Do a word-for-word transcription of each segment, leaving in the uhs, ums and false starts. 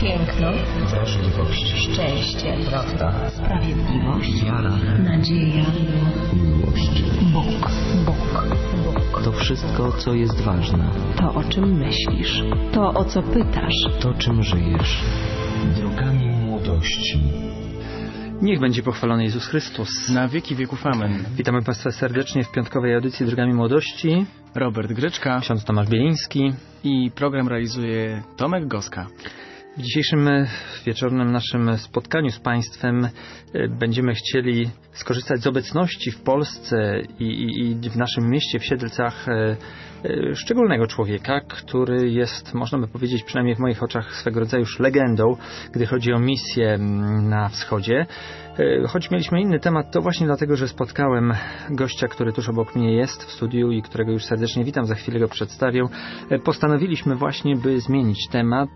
piękno, wrażliwość, szczęście, prawda, sprawiedliwość, wiara, nadzieja, miłość. Bóg, Bóg, Bóg. To wszystko, co jest ważne. To, o czym myślisz, to, o co pytasz, to, czym żyjesz. Drogami młodości. Niech będzie pochwalony Jezus Chrystus. Na wieki wieków amen. Witamy Państwa serdecznie w piątkowej audycji Drogami Młodości. Robert Gryczka. Ksiądz Tomasz Bieliński. I program realizuje Tomek Goska. W dzisiejszym wieczornym naszym spotkaniu z Państwem będziemy chcieli skorzystać z obecności w Polsce i, i, i w naszym mieście, w Siedlcach, szczególnego człowieka, który jest, można by powiedzieć, przynajmniej w moich oczach, swego rodzaju już legendą, gdy chodzi o misję na wschodzie. Choć mieliśmy inny temat, to właśnie dlatego, że spotkałem gościa, który tuż obok mnie jest w studiu i którego już serdecznie witam, za chwilę go przedstawię. Postanowiliśmy właśnie, by zmienić temat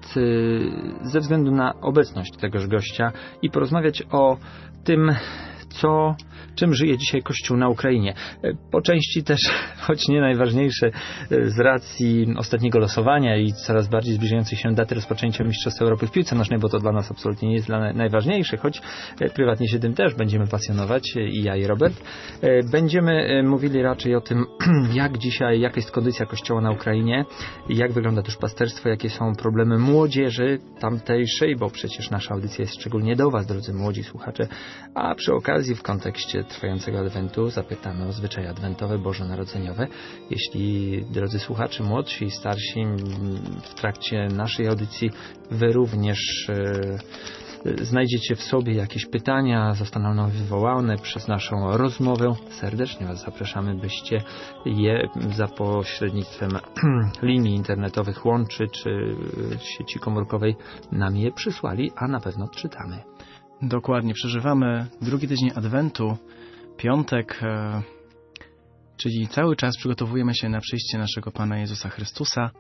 ze względu na obecność tegoż gościa i porozmawiać o tym, co, czym żyje dzisiaj Kościół na Ukrainie. Po części też, choć nie najważniejsze, z racji ostatniego losowania i coraz bardziej zbliżającej się daty rozpoczęcia Mistrzostw Europy w piłce nożnej, bo to dla nas absolutnie nie jest dla najważniejsze, choć prywatnie się tym też będziemy pasjonować, i ja, i Robert. Będziemy mówili raczej o tym, jak dzisiaj, jaka jest kondycja Kościoła na Ukrainie, jak wygląda duszpasterstwo, jakie są problemy młodzieży tamtejszej, bo przecież nasza audycja jest szczególnie do Was, drodzy młodzi słuchacze, a przy okazji w kontekście trwającego Adwentu zapytamy o zwyczaje adwentowe, bożonarodzeniowe. Jeśli, drodzy słuchacze, młodsi i starsi, w trakcie naszej audycji Wy również e, znajdziecie w sobie jakieś pytania, zostaną one wywołane przez naszą rozmowę, serdecznie Was zapraszamy, byście je za pośrednictwem linii internetowych, łączy czy sieci komórkowej nam je przysłali, a na pewno odczytamy. Dokładnie, przeżywamy drugi tydzień Adwentu, piątek, e, czyli cały czas przygotowujemy się na przyjście naszego Pana Jezusa Chrystusa,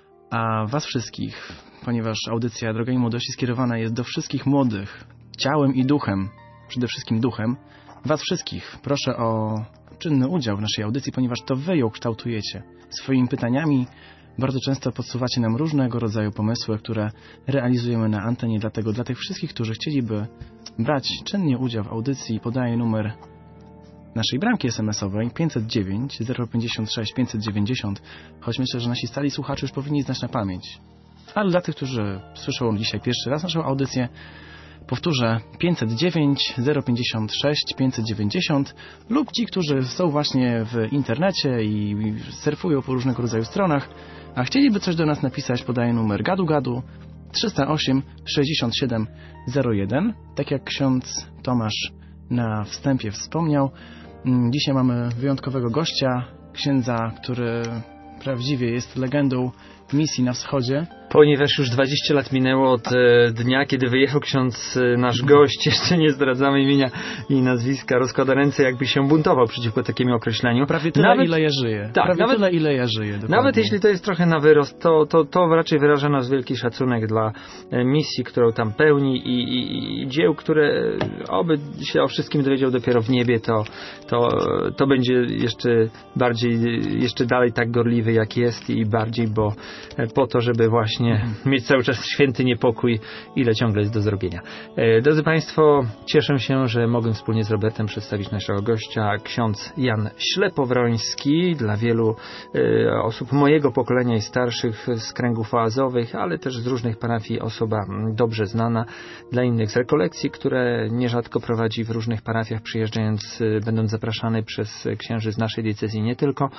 a Was wszystkich, ponieważ audycja Drogami Młodości skierowana jest do wszystkich młodych, ciałem i duchem, przede wszystkim duchem, Was wszystkich proszę o czynny udział w naszej audycji, ponieważ to Wy ją kształtujecie swoimi pytaniami. Bardzo często podsuwacie nam różnego rodzaju pomysły, które realizujemy na antenie. Dlatego dla tych wszystkich, którzy chcieliby brać czynnie udział w audycji, podaję numer naszej bramki es em esowej pięćset dziewięć zero pięćdziesiąt sześć pięćset dziewięćdziesiąt, choć myślę, że nasi stali słuchacze już powinni znać na pamięć. Ale dla tych, którzy słyszą dzisiaj pierwszy raz naszą audycję, powtórzę pięćset dziewięć zero pięćdziesiąt sześć pięćset dziewięćdziesiąt lub ci, którzy są właśnie w internecie i surfują po różnego rodzaju stronach, a chcieliby coś do nas napisać, podaję numer gadu gadu trzysta osiem sześćdziesiąt siedem zero jeden. Tak jak ksiądz Tomasz na wstępie wspomniał, dzisiaj mamy wyjątkowego gościa, księdza, który prawdziwie jest legendą misji na wschodzie. Ponieważ już dwadzieścia lat minęło od e, dnia, kiedy wyjechał ksiądz, e, nasz gość, jeszcze nie zdradzamy imienia i nazwiska, rozkłada ręce, jakby się buntował przeciwko takiemu określeniu. Prawie tyle, nawet, ile ja żyję. Tak, Prawie nawet, tyle, ile ja żyję. Dokładnie. Nawet jeśli to jest trochę na wyrost, to, to, to raczej wyraża nas wielki szacunek dla e, misji, którą tam pełni i, i, i dzieł, które oby się o wszystkim dowiedział dopiero w niebie, to, to, to będzie jeszcze bardziej, jeszcze dalej tak gorliwy, jak jest i bardziej, bo e, po to, żeby właśnie mieć cały czas święty niepokój, ile ciągle jest do zrobienia. E, drodzy Państwo, cieszę się, że mogłem wspólnie z Robertem przedstawić naszego gościa, ksiądz Jan Ślepowroński, dla wielu e, osób mojego pokolenia i starszych z kręgów oazowych, ale też z różnych parafii osoba dobrze znana, dla innych z rekolekcji, które nierzadko prowadzi w różnych parafiach, przyjeżdżając, e, będąc zapraszany przez księży z naszej diecezji, nie tylko.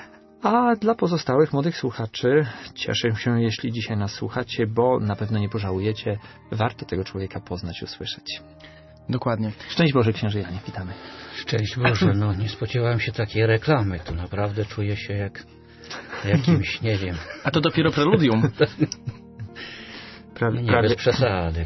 A dla pozostałych młodych słuchaczy cieszę się, jeśli dzisiaj nas słuchacie, bo na pewno nie pożałujecie. Warto tego człowieka poznać, usłyszeć. Dokładnie. Szczęść Boże, księże Janie, witamy. Szczęść Boże, no nie spodziewałem się takiej reklamy. Tu naprawdę czuję się jak jakimś, nie wiem. A to dopiero preludium. Prawie, nie, prawie, bez przesady.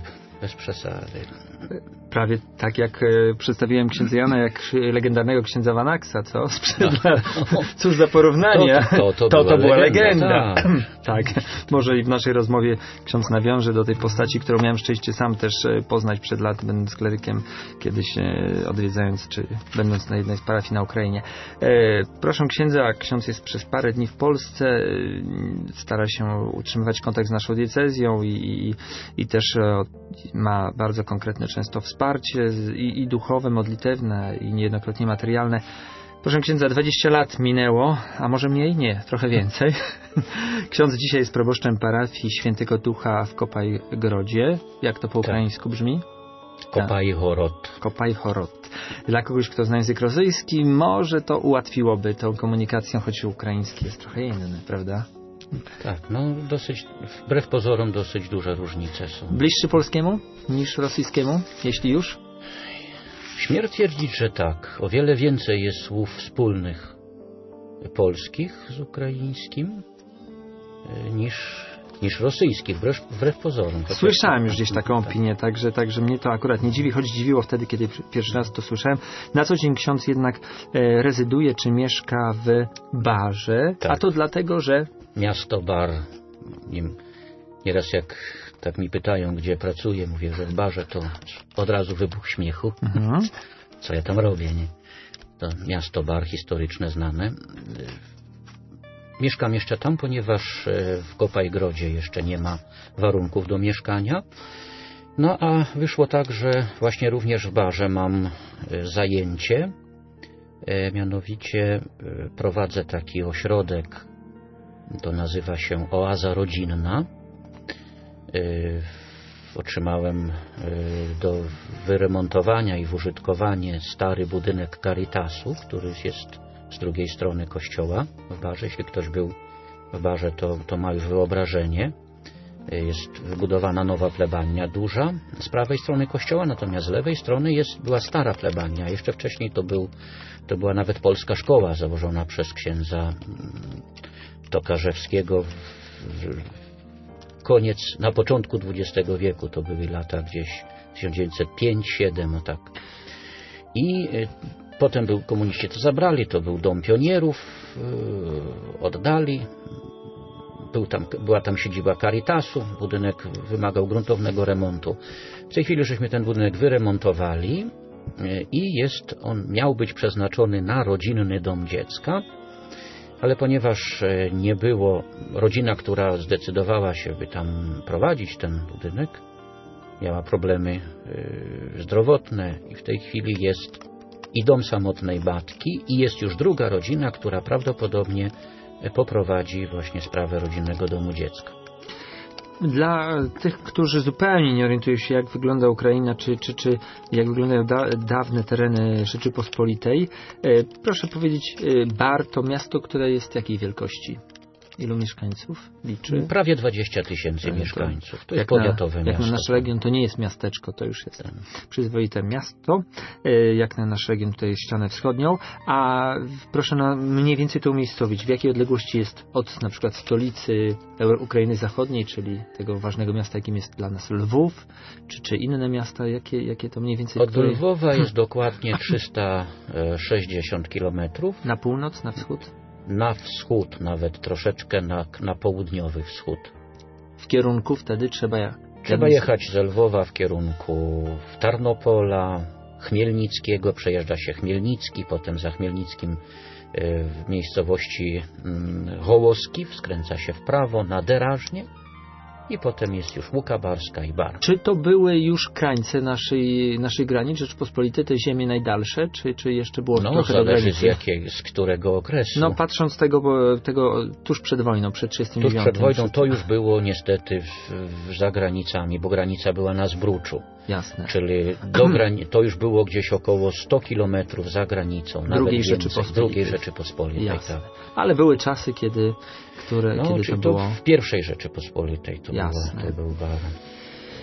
bez przesady. Prawie tak jak e, przedstawiłem księdza Jana, jak legendarnego księdza Wanaksa, co? Sprzed lat. Cóż za porównanie. To, to, to, to, była, to była legenda. legenda. Tak. tak. Może i w naszej rozmowie ksiądz nawiąże do tej postaci, którą miałem szczęście sam też e, poznać przed lat, będąc klerykiem, kiedyś e, odwiedzając, czy będąc na jednej z parafii na Ukrainie. E, proszę księdza, ksiądz jest przez parę dni w Polsce, e, stara się utrzymywać kontakt z naszą diecezją i, i, i też e, ma bardzo konkretne często wsparcie i, i duchowe, modlitewne i niejednokrotnie materialne. Proszę księdza, dwadzieścia lat minęło, a może mniej? Nie, trochę więcej. Ksiądz dzisiaj jest proboszczem parafii Świętego Ducha w Kopajgrodzie. Jak to po ukraińsku brzmi? Kopajhorod. Kopajhorod. Dla kogoś, kto zna język rosyjski, może to ułatwiłoby tą komunikację, choć ukraiński jest trochę inny, prawda? Tak, no dosyć, wbrew pozorom dosyć duże różnice są. Bliższy polskiemu niż rosyjskiemu, jeśli już? Śmiem twierdzić, że tak. O wiele więcej jest słów wspólnych polskich z ukraińskim niż, niż rosyjskich, wbrew, wbrew pozorom. Słyszałem już gdzieś taką opinię, także, także mnie to akurat nie dziwi, choć dziwiło wtedy, kiedy pierwszy raz to słyszałem. Na co dzień ksiądz jednak e, rezyduje czy mieszka w Barze, tak. A to dlatego, że... Miasto Bar. Nieraz jak tak mi pytają, gdzie pracuję, mówię, że w Barze, to od razu wybuch śmiechu. Mhm. Co ja tam robię, nie? To miasto Bar historyczne, znane. Mieszkam jeszcze tam, ponieważ w Kopajgrodzie jeszcze nie ma warunków do mieszkania. No a wyszło tak, że właśnie również w Barze mam zajęcie. Mianowicie prowadzę taki ośrodek, to nazywa się Oaza Rodzinna. Otrzymałem do wyremontowania i w użytkowanie stary budynek Caritasu, który jest z drugiej strony kościoła w Barze. Jeśli ktoś był w Barze, to, to ma już wyobrażenie. Jest wybudowana nowa plebania duża z prawej strony kościoła, natomiast z lewej strony jest, była stara plebania. Jeszcze wcześniej to, był, to była nawet polska szkoła założona przez księdza Tokarzewskiego w, w, koniec, na początku dwudziestego wieku, to były lata gdzieś tysiąc dziewięćset piąty, siódmy, o tak. I y, potem był, komuniści to zabrali, to był dom pionierów, y, oddali. Był tam, była tam siedziba Caritasu, budynek wymagał gruntownego remontu. W tej chwili żeśmy ten budynek wyremontowali y, i jest on, miał być przeznaczony na rodzinny dom dziecka. Ale ponieważ nie było, rodzina, która zdecydowała się, by tam prowadzić ten budynek, miała problemy zdrowotne i w tej chwili jest i dom samotnej matki i jest już druga rodzina, która prawdopodobnie poprowadzi właśnie sprawę rodzinnego domu dziecka. Dla tych, którzy zupełnie nie orientują się, jak wygląda Ukraina, czy, czy, czy jak wyglądają da, dawne tereny Rzeczypospolitej, e, proszę powiedzieć, e, Bar to miasto, które jest jakiej wielkości? Ilu mieszkańców liczy? Prawie dwadzieścia tysięcy mieszkańców. To jest jak powiatowe na, miasto. Jak na nasz region to nie jest miasteczko, to już jest przyzwoite miasto. Jak na nasz region tutaj jest ścianę wschodnią. A proszę na mniej więcej to umiejscowić. W jakiej odległości jest od na przykład stolicy Ukrainy Zachodniej, czyli tego ważnego miasta, jakim jest dla nas Lwów, czy, czy inne miasta? Jakie, jakie to mniej więcej? Od które... Lwowa jest dokładnie trzysta sześćdziesiąt kilometrów. Na północ, na wschód? Na wschód, nawet troszeczkę na, na południowy wschód. W kierunku wtedy trzeba... Trzeba jechać z Lwowa w kierunku Tarnopola, Chmielnickiego, przejeżdża się Chmielnicki, potem za Chmielnickim w miejscowości Hołoski skręca się w prawo na Derażnie i potem jest już Łuka Barska i Bar. Czy to były już krańce naszej, naszej granic Rzeczypospolitej, te ziemie najdalsze, czy, czy jeszcze było no, trochę do granicy? No, zależy z jakiej, z którego okresu. No, patrząc tego, tego tuż przed wojną, przed trzydziestym dziewiątym. Tuż przed wojną to już było niestety w, w, za granicami, bo granica była na Zbruczu. Jasne. Czyli do grani- to już było gdzieś około sto kilometrów za granicą. Drugiej Rzeczypospolitej. Drugiej Rzeczypospolitej, Jasne. tak. Ale były czasy, kiedy, które, no, kiedy to to było... w pierwszej Rzeczypospolitej to, Jasne. było, to był Bar.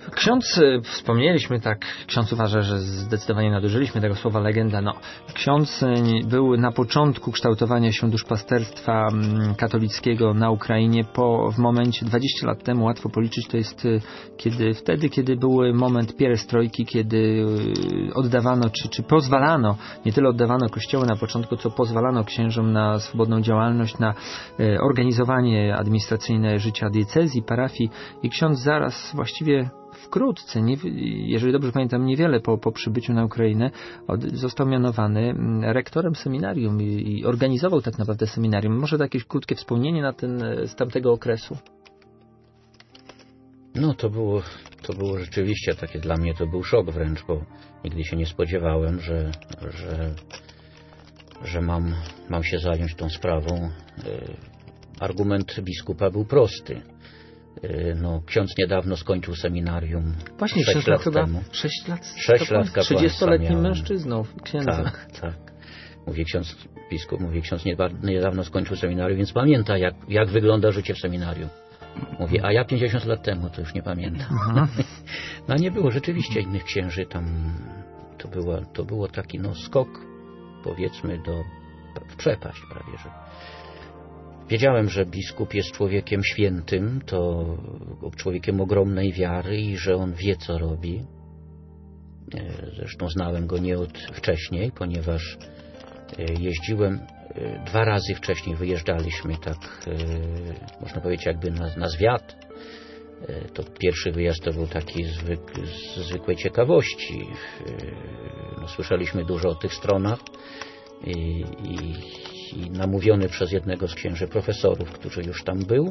Ksiądz, e, wspomnieliśmy tak, ksiądz uważa, że zdecydowanie nadużyliśmy tego słowa legenda. No, ksiądz e, był na początku kształtowania się duszpasterstwa m, katolickiego na Ukrainie, po, w momencie dwadzieścia lat temu, łatwo policzyć, to jest e, kiedy, wtedy, kiedy był moment pierestrojki, kiedy e, oddawano, czy, czy pozwalano, nie tyle oddawano kościoły na początku, co pozwalano księżom na swobodną działalność, na e, organizowanie administracyjne życia diecezji, parafii, i ksiądz zaraz właściwie wkrótce, nie, jeżeli dobrze pamiętam, niewiele po, po przybyciu na Ukrainę, od, został mianowany rektorem seminarium i, i organizował tak naprawdę seminarium. Może to jakieś krótkie wspomnienie na ten, z tamtego okresu? No to było, to było rzeczywiście takie, dla mnie to był szok wręcz, bo nigdy się nie spodziewałem, że, że, że mam, mam się zająć tą sprawą. Argument biskupa był prosty. No, ksiądz niedawno skończył seminarium. Właśnie, sześć lat chyba temu. sześć lat, sześć lat trzydziestoletnim mężczyzną, księdzem. Tak, tak. Mówi ksiądz biskup, mówi ksiądz niedawno skończył seminarium, więc pamięta, jak, jak wygląda życie w seminarium. Mówi, a ja pięćdziesiąt lat temu to już nie pamiętam. Aha. No nie było rzeczywiście innych księży tam. To było, to było taki no skok, powiedzmy, do, w przepaść prawie, że. Wiedziałem, że biskup jest człowiekiem świętym, to człowiekiem ogromnej wiary i że on wie, co robi. Zresztą znałem go nie od wcześniej, ponieważ jeździłem dwa razy wcześniej, wyjeżdżaliśmy tak, można powiedzieć, jakby na, na zwiat. To pierwszy wyjazd to był taki zwyk, z zwykłej ciekawości. No, słyszeliśmy dużo o tych stronach i, i i namówiony przez jednego z księży profesorów, który już tam był,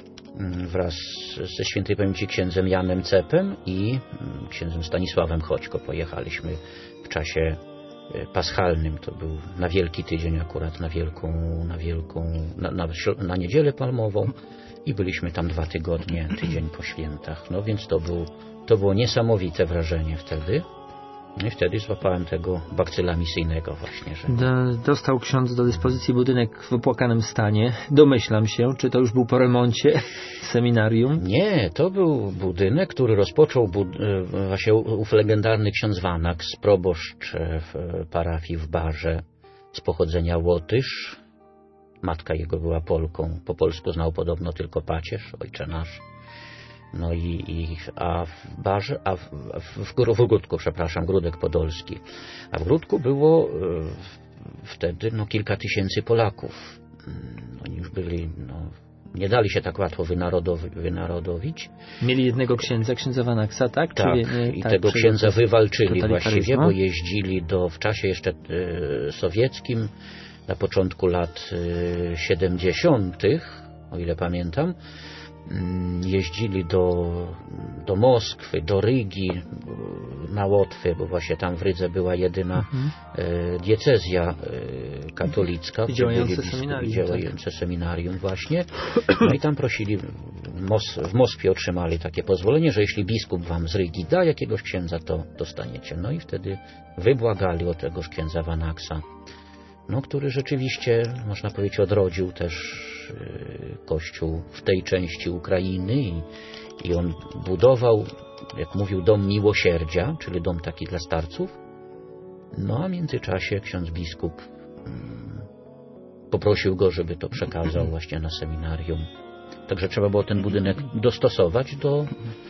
wraz ze świętej pamięci księdzem Janem Cepem i księdzem Stanisławem Choćko pojechaliśmy w czasie paschalnym. To był na Wielki Tydzień akurat, na wielką, na wielką, na, na, na Niedzielę Palmową i byliśmy tam dwa tygodnie, tydzień po świętach. No więc to, był, to było niesamowite wrażenie wtedy. No i wtedy złapałem tego bakcyla misyjnego właśnie. Że... Do, dostał ksiądz do dyspozycji budynek w opłakanym stanie. Domyślam się, czy to już był po remoncie seminarium? Nie, to był budynek, który rozpoczął bud... właśnie ów legendarny ksiądz Wanaks, proboszcz w parafii w Barze, z pochodzenia Łotysz. Matka jego była Polką. Po polsku znał podobno tylko pacierz, Ojcze Nasz. No i, i a w Barze, a w, w, w Gródku, przepraszam, Gródek Podolski. A w Gródku było e, wtedy no, kilka tysięcy Polaków. Oni już byli, no, nie dali się tak łatwo wynarodowi, wynarodowić. Mieli jednego księdza, księdza Wanaksa, tak? Tak, Czyli, nie, i tak, tego księdza wywalczyli totalitaryzmu. właściwie, bo jeździli do, w czasie jeszcze e, sowieckim, na początku lat e, siedemdziesiątych, o ile pamiętam, jeździli do, do Moskwy, do Rygi, na Łotwę, bo właśnie tam w Rydze była jedyna mhm. e, diecezja e, katolicka, I działające seminarium, działające tak. seminarium właśnie. No i tam prosili, w, Mos- w Moskwie otrzymali takie pozwolenie, że jeśli biskup wam z Rygi da jakiegoś księdza, to dostaniecie. No i wtedy wybłagali o tegoż księdza Wanaksa, no, który rzeczywiście, można powiedzieć, odrodził też Kościół w tej części Ukrainy i, i on budował, jak mówił, dom miłosierdzia, czyli dom taki dla starców. No a w międzyczasie ksiądz biskup um, poprosił go, żeby to przekazał właśnie na seminarium. Także trzeba było ten budynek dostosować do,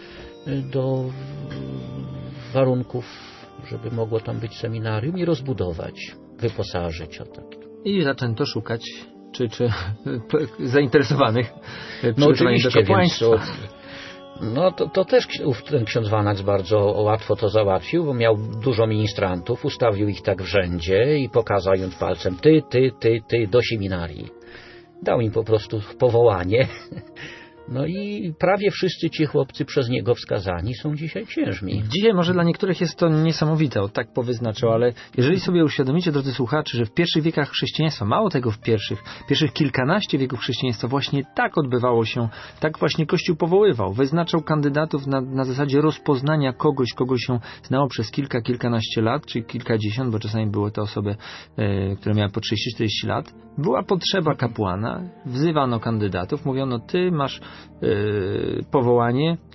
do warunków, żeby mogło tam być seminarium i rozbudować, wyposażyć o takie. I zaczęto szukać czy, czy zainteresowanych no oczywiście, do kapłaństwa. Więc, no to, to też ten ksiądz Wanaks bardzo łatwo to załatwił, bo miał dużo ministrantów, ustawił ich tak w rzędzie i pokazał im palcem ty, ty, ty, ty do seminarii. Dał im po prostu powołanie. No i prawie wszyscy ci chłopcy przez niego wskazani są dzisiaj księżmi. Dzisiaj może dla niektórych jest to niesamowite, o tak powyznaczył, ale jeżeli sobie uświadomicie, drodzy słuchacze, że w pierwszych wiekach chrześcijaństwa, mało tego w pierwszych, pierwszych kilkanaście wieków chrześcijaństwa właśnie tak odbywało się, tak właśnie Kościół powoływał, wyznaczał kandydatów na, na zasadzie rozpoznania kogoś, kogo się znało przez kilka, kilkanaście lat, czy kilkadziesiąt, bo czasami były to osoby, e, które miały po trzydzieści czterdzieści lat. Była potrzeba kapłana, wzywano kandydatów, mówiono, ty masz Yy, powołanie,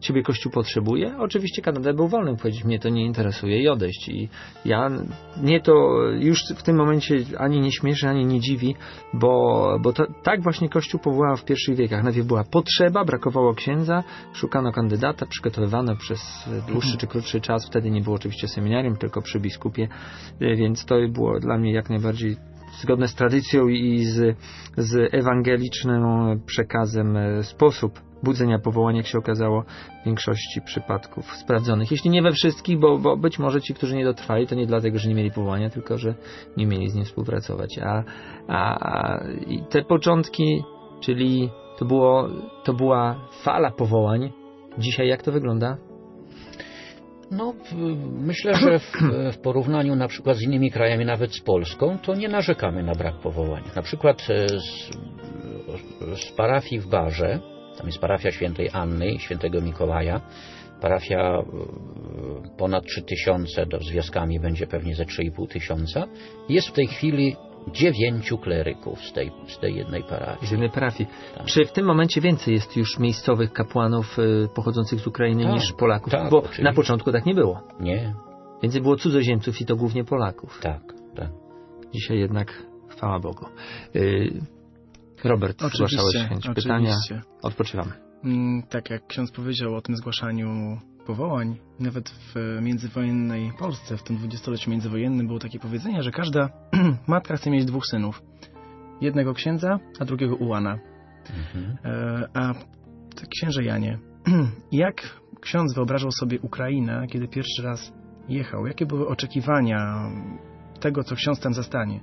ciebie Kościół potrzebuje. Oczywiście Kanada był wolnym powiedzieć, mnie to nie interesuje i odejść. I ja, mnie to już w tym momencie ani nie śmieszy, ani nie dziwi, bo, bo to, tak właśnie Kościół powołał w pierwszych wiekach. Najpierw była potrzeba, brakowało księdza, szukano kandydata, przygotowywano przez dłuższy czy krótszy czas. Wtedy nie było oczywiście seminarium, tylko przy biskupie, więc to było dla mnie jak najbardziej zgodne z tradycją i z, z ewangelicznym przekazem sposób budzenia powołania, jak się okazało, w większości przypadków sprawdzonych. Jeśli nie we wszystkich, bo, bo być może ci, którzy nie dotrwali, to nie dlatego, że nie mieli powołania, tylko że nie mieli z nim współpracować. A, a, a i te początki, czyli to, było, to była fala powołań. Dzisiaj jak to wygląda? No, myślę, że w, w porównaniu na przykład z innymi krajami, nawet z Polską, to nie narzekamy na brak powołań. Na przykład z, z parafii w Barze, tam jest parafia świętej Anny i świętego Mikołaja, parafia ponad trzy tysiące, z wioskami będzie pewnie ze trzy i pół tysiąca. Jest w tej chwili dziewięciu kleryków z tej, z tej jednej parafii. Z jednej parafii. Tak. Czy w tym momencie więcej jest już miejscowych kapłanów y, pochodzących z Ukrainy tak, niż Polaków? tak, Bo oczywiście. na początku tak nie było. Nie. Więcej było cudzoziemców i to głównie Polaków. Tak, tak. Dzisiaj jednak chwała Bogu. Y, Robert, Oczywiście, zgłaszałeś chęć pytania. oczywiście. Odpoczywamy. Mm, tak jak ksiądz powiedział o tym zgłaszaniu powołań, nawet w międzywojennej Polsce, w tym dwudziestoleciu międzywojennym było takie powiedzenie, że każda matka chce mieć dwóch synów. Jednego księdza, a drugiego ułana. Mhm. E, a księże Janie, jak ksiądz wyobrażał sobie Ukrainę, kiedy pierwszy raz jechał? Jakie były oczekiwania tego, co ksiądz tam zastanie?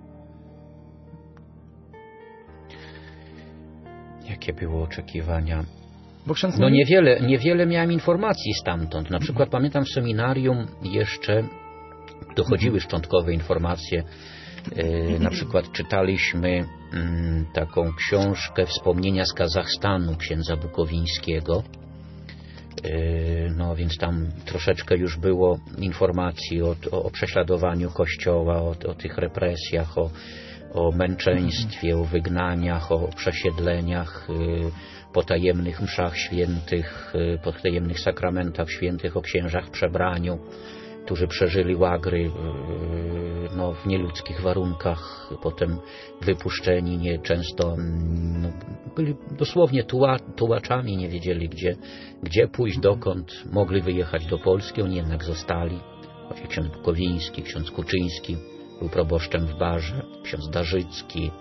Jakie były oczekiwania? Bo ksiądz No nie... niewiele, niewiele miałem informacji stamtąd. Na przykład pamiętam w seminarium jeszcze dochodziły szczątkowe informacje. Yy, na przykład czytaliśmy yy, taką książkę Wspomnienia z Kazachstanu księdza Bukowińskiego. Yy, no więc tam troszeczkę już było informacji o, o, o prześladowaniu Kościoła, o, o tych represjach, o, o męczeństwie, o wygnaniach, o przesiedleniach, yy, potajemnych mszach świętych, potajemnych sakramentach świętych, o księżach w przebraniu, którzy przeżyli łagry no, w nieludzkich warunkach, potem wypuszczeni, nie często no, byli dosłownie tuła, tułaczami, nie wiedzieli gdzie, gdzie pójść, dokąd, mogli wyjechać do Polski, oni jednak zostali. Choć ksiądz Bukowiński, ksiądz Kuczyński był proboszczem w Barze, ksiądz Darzycki,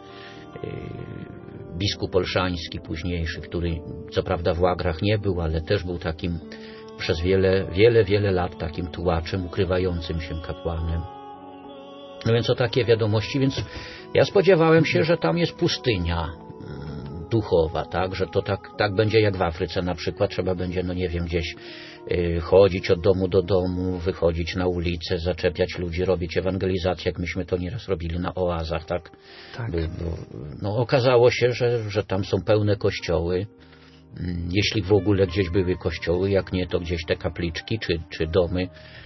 biskup olszański późniejszy, który co prawda w łagrach nie był, ale też był takim przez wiele, wiele, wiele lat takim tułaczem, ukrywającym się kapłanem. No więc o takie wiadomości, więc ja spodziewałem się, że tam jest pustynia duchowa, tak, że to tak, tak będzie jak w Afryce na przykład, trzeba będzie, no nie wiem, gdzieś y, chodzić od domu do domu, wychodzić na ulicę, zaczepiać ludzi, robić ewangelizację, jak myśmy to nieraz robili na oazach, tak. Tak. By, bo, no okazało się, że, że tam są pełne kościoły, jeśli w ogóle gdzieś były kościoły, jak nie, to gdzieś te kapliczki czy, czy domy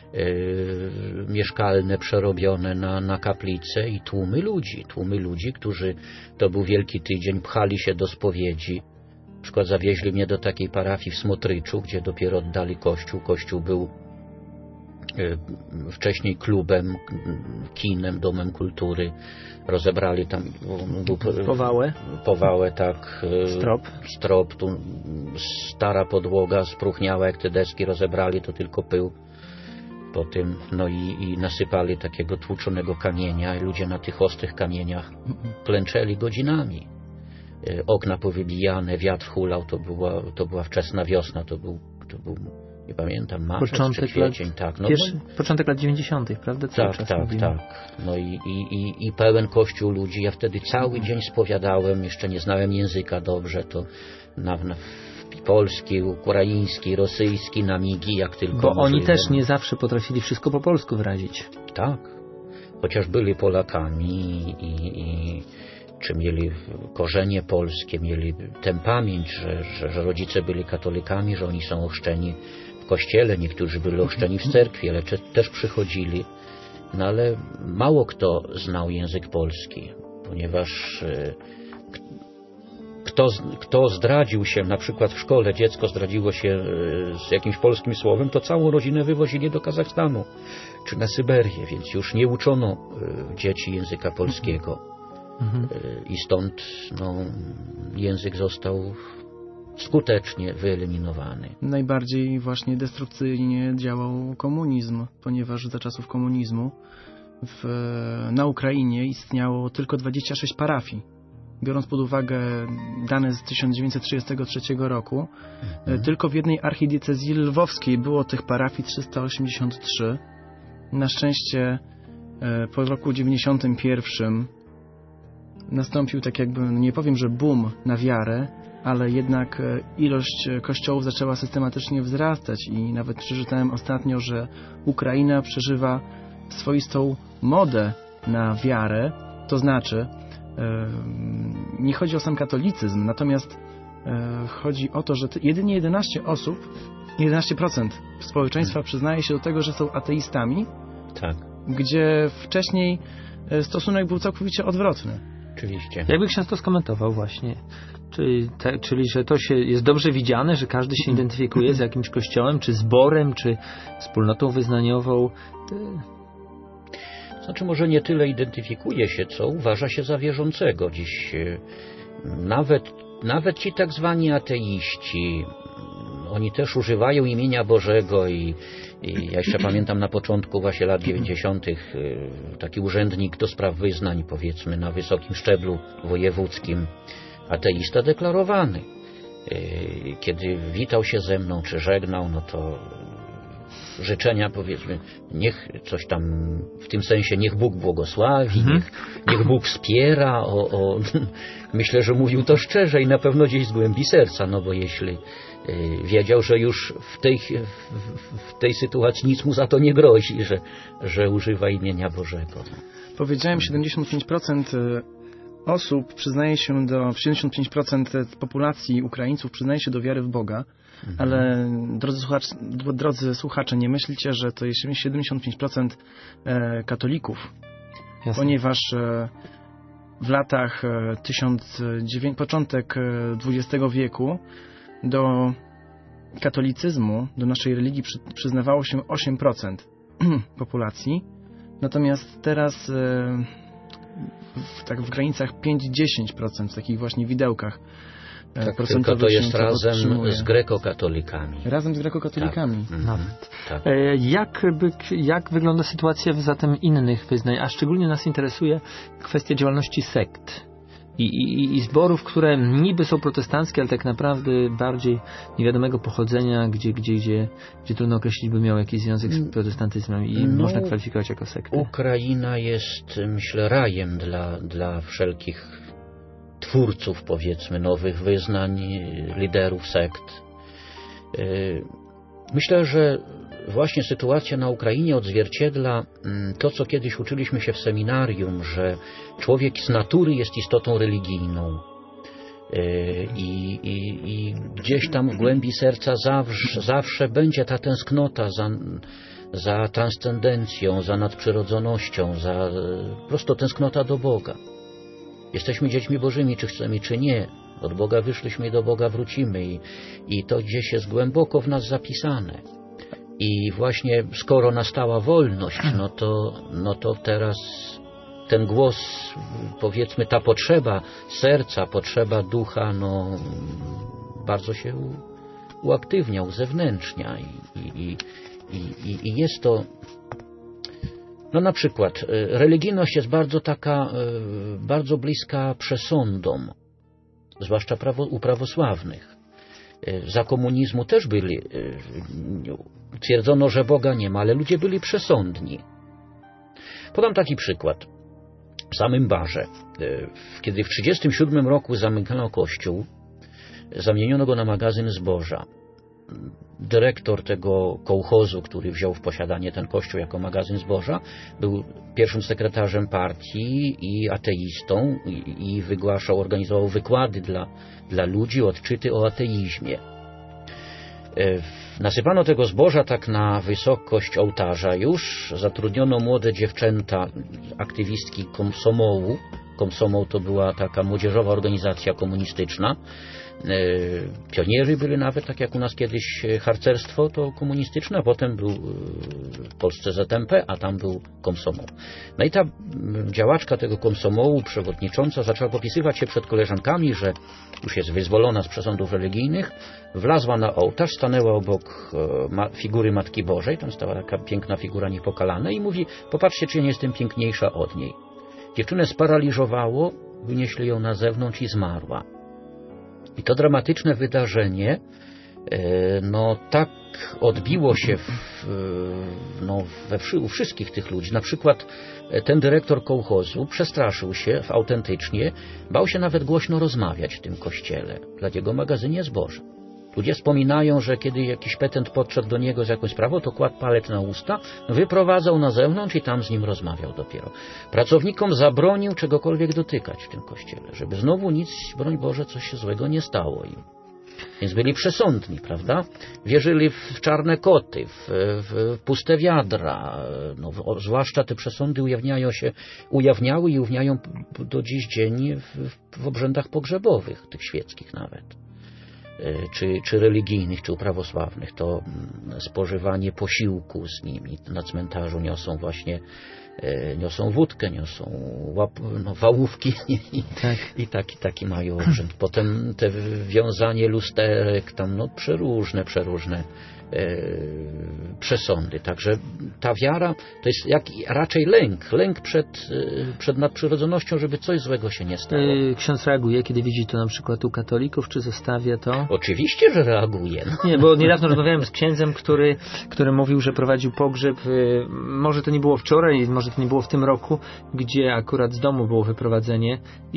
yy, mieszkalne przerobione na, na kaplice i tłumy ludzi, tłumy ludzi, którzy, to był Wielki Tydzień, pchali się do spowiedzi. Na przykład zawieźli mnie do takiej parafii w Smotryczu, gdzie dopiero oddali kościół. Kościół był yy, wcześniej klubem, kinem, domem kultury. Rozebrali tam był, Powałę. Powałę, tak. Strop. Strop, tu stara podłoga spróchniała, jak te deski rozebrali, to tylko pył po tym, no i, i nasypali takiego tłuczonego kamienia i ludzie na tych ostrych kamieniach klęczeli godzinami. Okna powybijane, wiatr hulał, to była, to była wczesna wiosna, to był, to był nie pamiętam, marzec początek czy kwiecień, lat, tak. No, pierwszy, początek lat dziewięćdziesiątych, prawda? Cały tak, czas tak, mówimy. tak. No i, i, i, i pełen kościół ludzi. Ja wtedy cały dzień spowiadałem, jeszcze nie znałem języka dobrze, to na, na polski, ukraiński, rosyjski, na migi, jak tylko Bo możliwe. oni też nie zawsze potrafili wszystko po polsku wyrazić. Tak. Chociaż byli Polakami i, i czy mieli korzenie polskie, mieli tę pamięć, że, że, że rodzice byli katolikami, że oni są ochrzczeni w kościele, niektórzy byli ochrzczeni w cerkwi, ale też przychodzili. No ale mało kto znał język polski, ponieważ kto, kto zdradził się, na przykład w szkole dziecko zdradziło się z jakimś polskim słowem, to całą rodzinę wywozili do Kazachstanu czy na Syberię, więc już nie uczono dzieci języka polskiego. Mhm. I stąd no, język został skutecznie wyeliminowany. Najbardziej właśnie destrukcyjnie działał komunizm, ponieważ za czasów komunizmu w, na Ukrainie istniało tylko dwadzieścia sześć parafii. Biorąc pod uwagę dane z tysiąc dziewięćset trzydziestego trzeciego roku, mhm. tylko w jednej archidiecezji lwowskiej było tych parafii trzysta osiemdziesiąt trzy. Na szczęście po roku dziewięćdziesiątym pierwszym nastąpił tak jakby, nie powiem, że boom na wiarę, ale jednak ilość kościołów zaczęła systematycznie wzrastać i nawet przeczytałem ostatnio, że Ukraina przeżywa swoistą modę na wiarę, to znaczy nie chodzi o sam katolicyzm, natomiast chodzi o to, że jedynie jedenaście osób, jedenaście procent społeczeństwa przyznaje się do tego, że są ateistami, tak. Gdzie wcześniej stosunek był całkowicie odwrotny. Oczywiście. Jakby ksiądz to skomentował właśnie? Czyli, te, czyli że to się jest dobrze widziane, że każdy się identyfikuje z jakimś kościołem, czy zborem, czy wspólnotą wyznaniową? Znaczy może nie tyle identyfikuje się, co uważa się za wierzącego. Dziś nawet, nawet ci tak zwani ateiści, oni też używają imienia Bożego i, i ja jeszcze pamiętam na początku właśnie lat dziewięćdziesiątych taki urzędnik do spraw wyznań, powiedzmy na wysokim szczeblu wojewódzkim, ateista deklarowany. Kiedy witał się ze mną, czy żegnał, no to życzenia, powiedzmy, niech coś tam w tym sensie, niech Bóg błogosławi, mhm. niech, niech Bóg wspiera. O, o, myślę, że mówił to szczerze i na pewno gdzieś z głębi serca, no bo jeśli wiedział, że już w tej, w tej sytuacji nic mu za to nie grozi, że, że używa imienia Bożego. Powiedziałem, siedemdziesiąt pięć procent osób przyznaje się do, siedemdziesiąt pięć procent populacji Ukraińców przyznaje się do wiary w Boga, mhm. ale drodzy słuchacze, drodzy słuchacze, nie myślcie, że to jest siedemdziesiąt pięć procent katolików, Jasne. ponieważ w latach tysiąc dziewięćset, początek dwudziestego wieku do katolicyzmu, do naszej religii przy, przyznawało się osiem procent populacji, natomiast teraz w, tak w granicach pięć do dziesięciu procent w takich właśnie widełkach tak, tylko to jest razem z grekokatolikami. Razem z grekokatolikami. Tak. Nawet. Tak. Jak, by, jak wygląda sytuacja zatem innych wyznań, a szczególnie nas interesuje kwestia działalności sekt i, i, i zborów, które niby są protestanckie, ale tak naprawdę bardziej niewiadomego pochodzenia, gdzie, gdzie, gdzie, gdzie trudno określić, by miał jakiś związek z protestantyzmem i no, można kwalifikować jako sektę. Ukraina jest, myślę, rajem dla, dla wszelkich twórców, powiedzmy, nowych wyznań, liderów sekt. Myślę, że właśnie sytuacja na Ukrainie odzwierciedla to, co kiedyś uczyliśmy się w seminarium, że człowiek z natury jest istotą religijną. I, i, i gdzieś tam w głębi serca zawsze, zawsze będzie ta tęsknota za, za transcendencją, za nadprzyrodzonością, za prosto tęsknota do Boga. Jesteśmy dziećmi Bożymi, czy chcemy, czy nie. Od Boga wyszliśmy i do Boga wrócimy. I, i to gdzieś jest głęboko w nas zapisane. I właśnie skoro nastała wolność, no to, no to teraz ten głos, powiedzmy, ta potrzeba serca, potrzeba ducha, no bardzo się u, uaktywnia, uzewnętrznia. I, i, i, i, i jest to... No na przykład religijność jest bardzo taka, bardzo bliska przesądom, zwłaszcza prawo, u prawosławnych. Za komunizmu też byli, twierdzono, że Boga nie ma, ale ludzie byli przesądni. Podam taki przykład. W samym Barze, kiedy w trzydziestym siódmym roku zamykano kościół, zamieniono go na magazyn zboża. Dyrektor tego kołchozu, który wziął w posiadanie ten kościół jako magazyn zboża, był pierwszym sekretarzem partii i ateistą i, i wygłaszał, organizował wykłady dla, dla ludzi, odczyty o ateizmie. Nasypano tego zboża tak na wysokość ołtarza już, zatrudniono młode dziewczęta, aktywistki komsomołu, Komsomol to była taka młodzieżowa organizacja komunistyczna. Pioniery były nawet, tak jak u nas kiedyś harcerstwo to komunistyczne, a potem był w Polsce Z M P, a tam był Komsomol. No i ta działaczka tego Komsomołu, przewodnicząca, zaczęła popisywać się przed koleżankami, że już jest wyzwolona z przesądów religijnych, wlazła na ołtarz, stanęła obok figury Matki Bożej, tam stała taka piękna figura niepokalana i mówi: popatrzcie, czy ja nie jestem piękniejsza od niej. Dziewczynę sparaliżowało, wynieśli ją na zewnątrz i zmarła. I to dramatyczne wydarzenie no tak odbiło się w, no, we, u wszystkich tych ludzi. Na przykład ten dyrektor kołchozu przestraszył się autentycznie, bał się nawet głośno rozmawiać w tym kościele, dla jego magazynie zboża. Ludzie wspominają, że kiedy jakiś petent podszedł do niego z jakąś sprawą, to kładł palec na usta, wyprowadzał na zewnątrz i tam z nim rozmawiał dopiero. Pracownikom zabronił czegokolwiek dotykać w tym kościele, żeby znowu nic, broń Boże, coś się złego nie stało im. Więc byli przesądni, prawda? Wierzyli w czarne koty, w, w puste wiadra. No, w, zwłaszcza te przesądy ujawniają się, ujawniały i ujawniają do dziś dzień w, w obrzędach pogrzebowych, tych świeckich nawet. Czy, czy religijnych, czy prawosławnych, to spożywanie posiłku z nimi na cmentarzu niosą właśnie, niosą wódkę, niosą łap, no, wałówki i, tak. i taki, taki mają obrzęd. Potem te wiązanie lusterek, tam no przeróżne, przeróżne e, przesądy. Także ta wiara to jest jak, raczej lęk, lęk przed, przed nadprzyrodzonością, żeby coś złego się nie stało. Ksiądz reaguje, kiedy widzi to na przykład u katolików, czy zostawia to? Oczywiście, że reaguje. No. Nie, bo niedawno rozmawiałem z księdzem, który, który mówił, że prowadził pogrzeb, może to nie było wczoraj, może to nie było w tym roku, gdzie akurat z domu było wyprowadzenie i,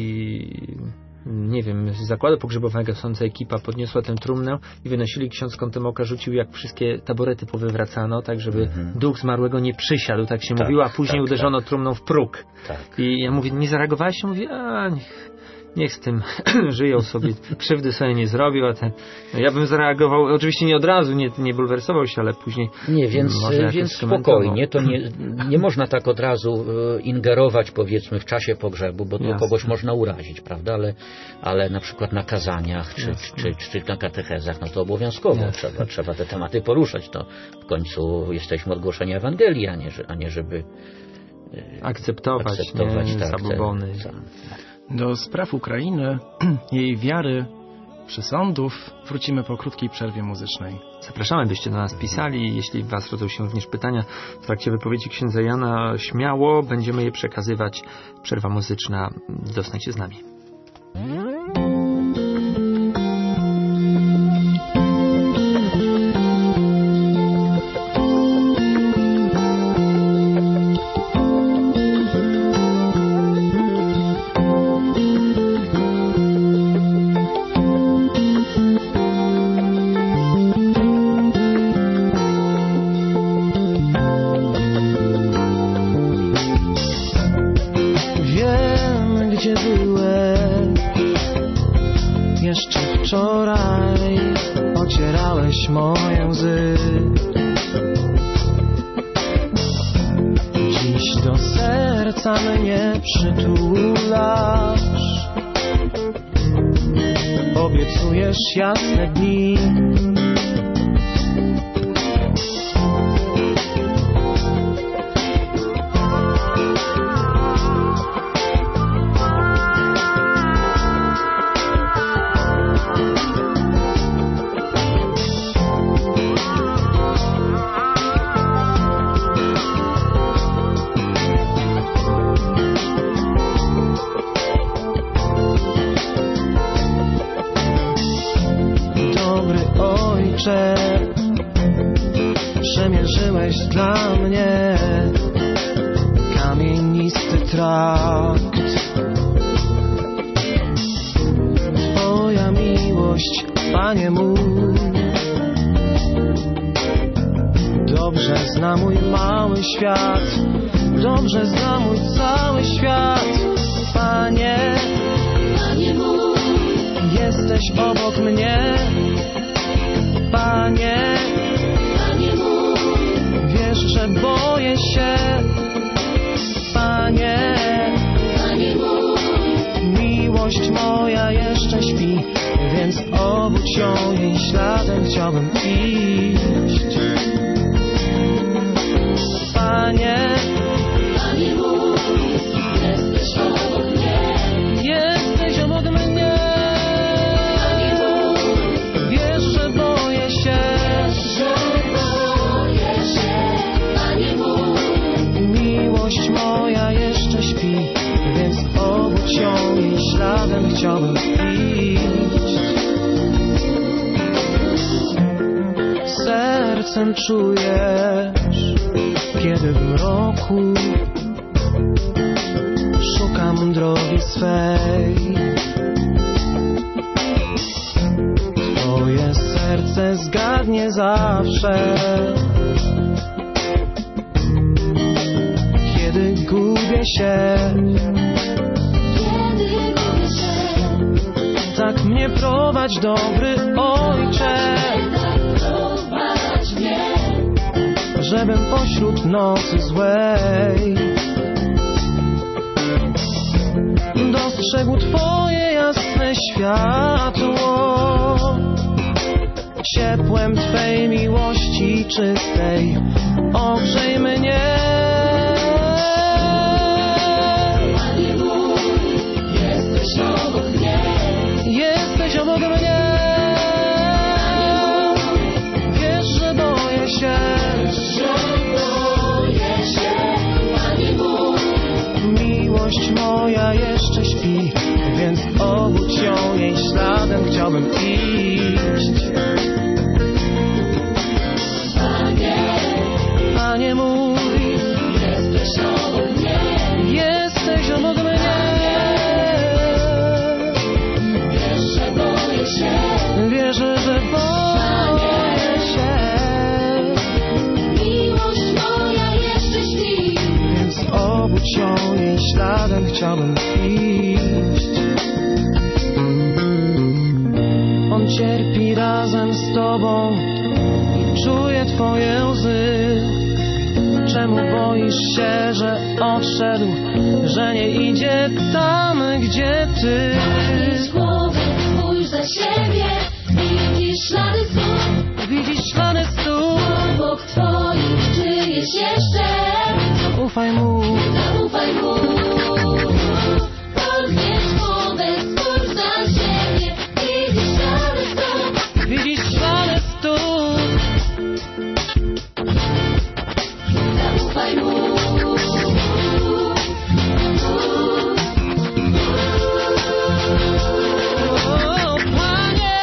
i nie wiem, z zakładu pogrzebowego sądza ekipa podniosła tę trumnę i wynosili, ksiądz kątem oka rzucił, jak wszystkie taborety powywracano, tak żeby mhm. duch zmarłego nie przysiadł, tak się tak, mówiło, a później tak, uderzono tak. trumną w próg. Tak. I ja mówię, nie zareagowałeś? Mówi, a niech, niech z tym żyją sobie, krzywdy sobie nie zrobił, a ten, no ja bym zareagował, oczywiście nie od razu, nie, nie bulwersował się, ale później nie, więc, więc spokojnie, to nie, nie można tak od razu ingerować, powiedzmy, w czasie pogrzebu, bo to kogoś można urazić, prawda, ale, ale na przykład na kazaniach, czy, czy, czy, czy na katechezach, no to obowiązkowo trzeba, trzeba te tematy poruszać, to w końcu jesteśmy od głoszenia Ewangelii, a nie, a nie żeby akceptować, akceptować nie, tak, zabobony. Te, Do spraw Ukrainy, jej wiary, przesądów wrócimy po krótkiej przerwie muzycznej. Zapraszamy, byście do nas pisali. Jeśli Was rodzą się również pytania w trakcie wypowiedzi księdza Jana, śmiało będziemy je przekazywać. Przerwa muzyczna. Zostańcie z nami. Wczoraj ocierałeś moje łzy. Dziś do serca mnie przytulasz. Obiecujesz jasne dni. Przemierzyłeś dla mnie kamienisty trakt. Twoja miłość, Panie mój, dobrze zna mój mały świat, dobrze zna mój cały świat. Panie, Panie mój, jesteś obok mnie. Panie, Panie mój, wiesz, że boję się. Panie, Panie mój, chciałbym iść. Panie, Panie mój, jesteś obok mnie. jesteś obok mnie. Panie mój, Wiesz, że boję się. że boję się. Panie mój, Miłość moja jeszcze śpi, więc obudź ją, jej śladem chciałbym iść. Sercem czujesz, kiedy w mroku szukam drogi swej. Twoje serce zgadnie zawsze, kiedy gubię się. kiedy gubię się, Tak mnie prowadź, dobry Ojcze, tak prowadź mnie. żebym pośród nocy złej dostrzegł Twoje jasne światło, ciepłem Twej miłości czystej ogrzej mnie. Panie mój, jesteś obok mnie. Jesteś obok mnie. Wiesz, że boję się. Że boję się. Panie mój, Miłość moja jeszcze śpi, więc obudź ją, jej śladem chciałbym iść. Panie, Panie mój, jesteś obok mnie. jesteś obok mnie. Wiesz, że boję się. Wierzę, że boję się, Miłość moja jeszcze śpi. więc obudź ją, jej śladem chciałbym iść. On cierpi razem z Tobą i czuje Twoje łzy. Czemu boisz się, że odszedł, że nie idzie tam, gdzie Ty? Podnieś głowę, spójrz za siebie. Widzisz ślady stóp. Widzisz ślady stóp, Obok twoich czyjeś jeszcze. ufaj mu. Zaufaj mu. Podnieś głowę, spójrz za siebie. Widzisz ślady stóp. Widzisz ślady stóp, Zaufaj mu. o Panie,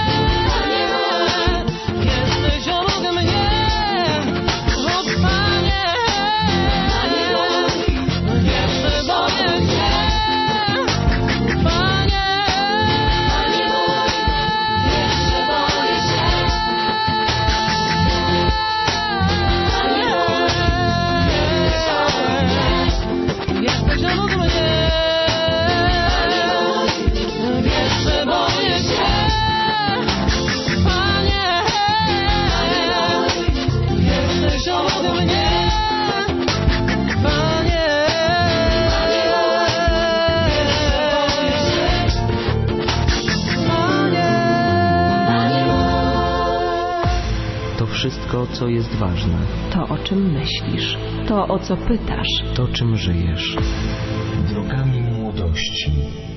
jesteś obok mnie. O Panie, wiesz, że boję się. Panie, Jeszcze boję się. jesteś obok mnie. Wiesz, że boję się. Panie, jesteś obok mnie. Panie, To wszystko, co jest ważne. To, o czym myślisz. To, o co pytasz. To, czym żyjesz. Drogami młodości.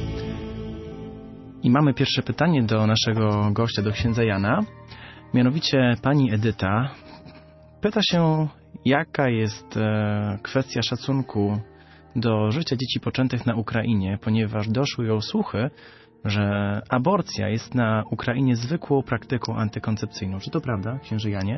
I mamy pierwsze pytanie do naszego gościa, do księdza Jana. Mianowicie pani Edyta pyta się, jaka jest e, kwestia szacunku do życia dzieci poczętych na Ukrainie, ponieważ doszły ją słuchy, że aborcja jest na Ukrainie zwykłą praktyką antykoncepcyjną. Czy to prawda, księże Janie?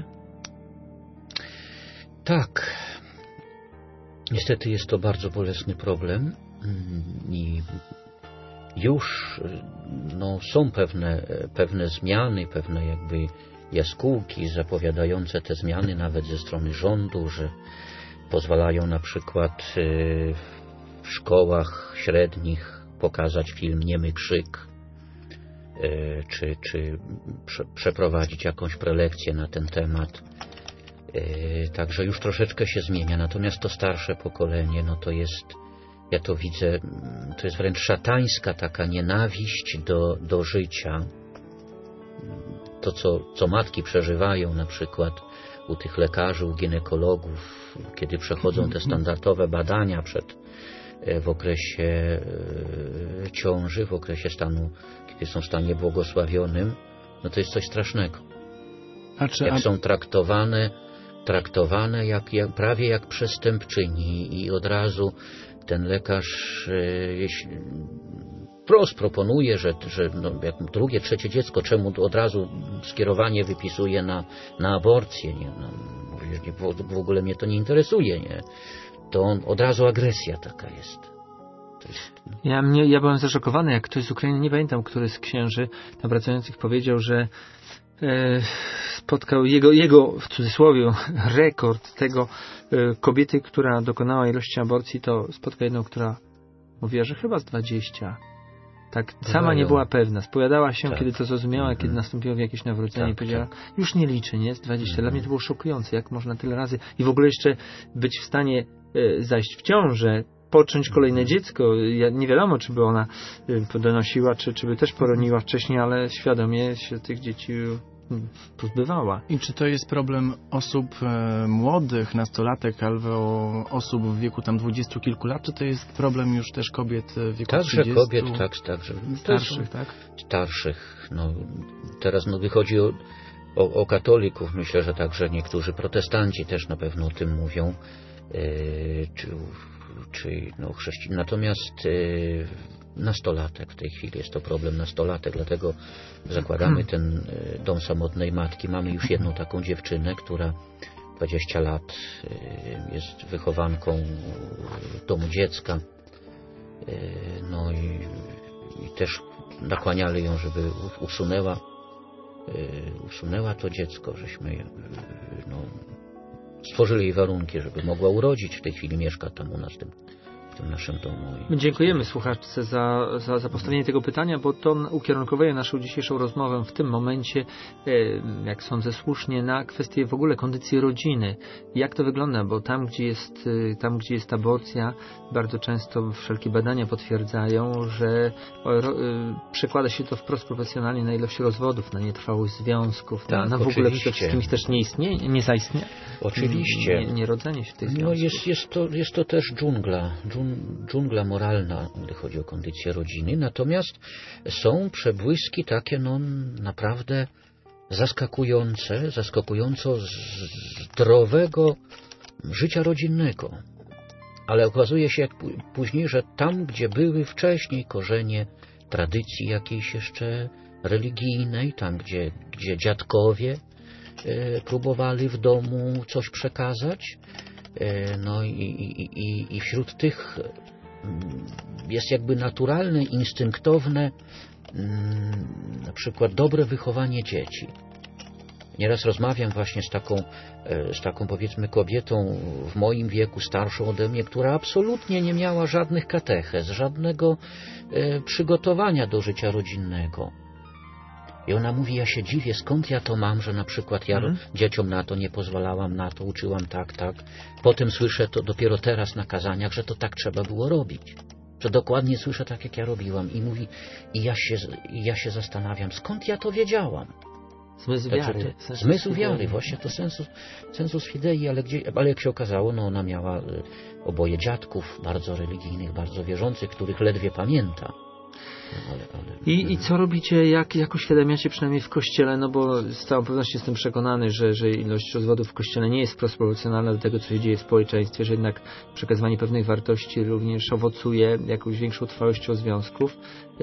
Tak. Niestety jest to bardzo bolesny problem i już no, są pewne, pewne zmiany, pewne jakby jaskółki zapowiadające te zmiany nawet ze strony rządu, że pozwalają na przykład w szkołach średnich pokazać film Niemy krzyk, czy, czy prze, przeprowadzić jakąś prelekcję na ten temat. Także już troszeczkę się zmienia. Natomiast to starsze pokolenie, no to jest, ja to widzę, to jest wręcz szatańska taka nienawiść do, do życia. to, co, co matki przeżywają na przykład u tych lekarzy, u ginekologów, kiedy przechodzą te standardowe badania przed, w okresie ciąży, w okresie stanu, kiedy są w stanie błogosławionym, no to jest coś strasznego. A czy, jak a... są traktowane, traktowane jak, jak, prawie jak przestępczyni i od razu ten lekarz jeśli, wprost proponuje, że, że no, jak drugie, trzecie dziecko, czemu od razu skierowanie wypisuje na, na aborcję, nie? No, w, w ogóle mnie to nie interesuje, nie? To on, od razu agresja taka jest. To jest no. ja, mnie, ja byłem zaszokowany, jak ktoś z Ukrainy, nie pamiętam, który z księży tam pracujących powiedział, że e, spotkał jego, jego, w cudzysłowie, rekord tego e, kobiety, która dokonała ilości aborcji, to spotkał jedną, która mówiła, że chyba z dwadzieścia. Tak, sama nie była pewna. Spowiadała się, tak. kiedy to zrozumiała, mm-hmm. kiedy nastąpiło jakieś nawrócenie, tak, powiedziała, tak. już nie liczy, nie? Z dwadzieścia. Mm-hmm. Dla mnie to było szokujące, jak można tyle razy i w ogóle jeszcze być w stanie e, zajść w ciążę, począć kolejne mm-hmm. dziecko. Ja, nie wiadomo, czy by ona e, donosiła, czy, czy by też poroniła wcześniej, ale świadomie się tych dzieci pozbywała. I czy to jest problem osób e, młodych, nastolatek, albo osób w wieku tam dwudziestu kilku lat, czy to jest problem już też kobiet w wieku także trzydziestu? Kobiet, tak, także starszych, tak? Starszych. No, teraz no, wychodzi o, o, o katolików. Myślę, że także niektórzy protestanci też na pewno o tym mówią. E, czy, czy no, chrześcijan. Natomiast e, nastolatek w tej chwili jest to problem nastolatek, dlatego zakładamy ten dom samotnej matki. Mamy już jedną taką dziewczynę, która dwadzieścia lat jest wychowanką domu dziecka. No i, i też nakłaniali ją, żeby usunęła usunęła to dziecko, żeśmy no, stworzyli jej warunki, żeby mogła urodzić. W tej chwili mieszka tam u nas w tym w tym naszym domu. My dziękujemy słuchaczce za, za, za postawienie tego pytania, bo to ukierunkowuje naszą dzisiejszą rozmowę w tym momencie, jak sądzę słusznie, na kwestię w ogóle kondycji rodziny. Jak to wygląda, bo tam, gdzie jest, tam, gdzie jest aborcja, bardzo często wszelkie badania potwierdzają, że przekłada się to wprost proporcjonalnie na ilość rozwodów, na nietrwałość związków, tak, na, na w ogóle przede wszystkim ich też nie istnieje, nie zaistnieje. Oczywiście. Nie, nie rodzenie się w tej związku. No jest, jest, to, jest to też dżungla. dżungla moralna, gdy chodzi o kondycję rodziny, natomiast są przebłyski takie no naprawdę zaskakujące, zaskakująco zdrowego życia rodzinnego. Ale okazuje się jak później, że tam, gdzie były wcześniej korzenie tradycji jakiejś jeszcze religijnej, tam, gdzie, gdzie dziadkowie e, próbowali w domu coś przekazać, no i, i, i, i wśród tych jest jakby naturalne, instynktowne na przykład dobre wychowanie dzieci. Nieraz rozmawiam właśnie z taką, z taką powiedzmy kobietą w moim wieku, starszą ode mnie, która absolutnie nie miała żadnych katechez, żadnego przygotowania do życia rodzinnego. I ona mówi, ja się dziwię, skąd ja to mam, że na przykład ja mm. dzieciom na to nie pozwalałam, na to uczyłam tak, tak. Potem słyszę to dopiero teraz na kazaniach, że to tak trzeba było robić. Że dokładnie słyszę tak, jak ja robiłam. I mówi, i ja się, i ja się zastanawiam, skąd ja to wiedziałam. Zmysł wiary. To, zmysł wiary, właśnie to sensus, sensus fidei, ale, gdzie, ale jak się okazało, no ona miała oboje dziadków bardzo religijnych, bardzo wierzących, których ledwie pamięta. Ale, ale... I, I co robicie, jak, jak uświadamiacie przynajmniej w Kościele, no bo z całą pewnością jestem przekonany, że, że ilość rozwodów w Kościele nie jest wprost proporcjonalna do tego, co się dzieje w społeczeństwie, że jednak przekazywanie pewnych wartości również owocuje jakąś większą trwałością związków.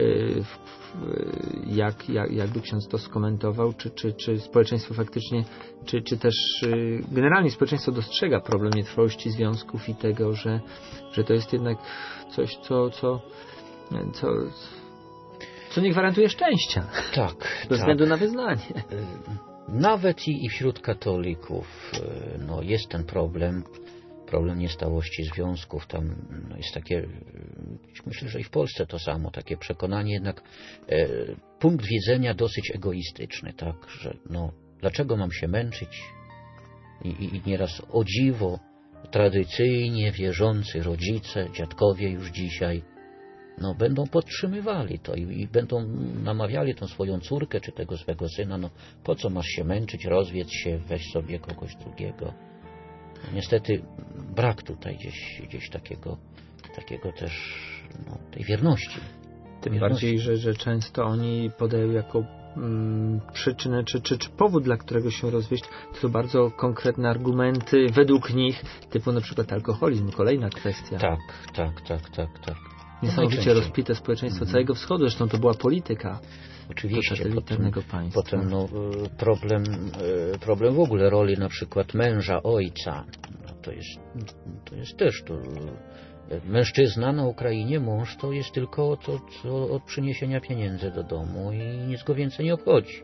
Jak, jak, jakby ksiądz to skomentował, czy, czy, czy społeczeństwo faktycznie, czy, czy też generalnie społeczeństwo dostrzega problem nietrwałości związków i tego, że, że to jest jednak coś, co, co, co co nie gwarantuje szczęścia. Tak. Bez względu tak. na wyznanie. Nawet i, i wśród katolików no, jest ten problem, problem niestałości związków. Tam no, jest takie, myślę, że i w Polsce to samo, takie przekonanie jednak, e, punkt widzenia dosyć egoistyczny, tak, że no, dlaczego mam się męczyć? I, i, i nieraz o dziwo tradycyjnie wierzący rodzice, dziadkowie już dzisiaj, no, będą podtrzymywali to i, i będą namawiali tą swoją córkę czy tego swego syna, no po co masz się męczyć, rozwiedź się, weź sobie kogoś drugiego. No, niestety brak tutaj gdzieś, gdzieś takiego, takiego też no, tej wierności. Tym wierności. bardziej, że, że często oni podają jako mm, przyczynę czy, czy, czy powód, dla którego się rozwieść, to bardzo konkretne argumenty według nich, typu na przykład alkoholizm, kolejna kwestia. Tak, tak, tak, tak, tak. Niesamowicie rozbite społeczeństwo mm. całego wschodu, zresztą to była polityka. Oczywiście, potem, państwa. potem no, problem, problem w ogóle roli na przykład męża, ojca, no, to, jest, to jest też to, mężczyzna na Ukrainie, mąż to jest tylko to, to od przyniesienia pieniędzy do domu i nic go więcej nie obchodzi.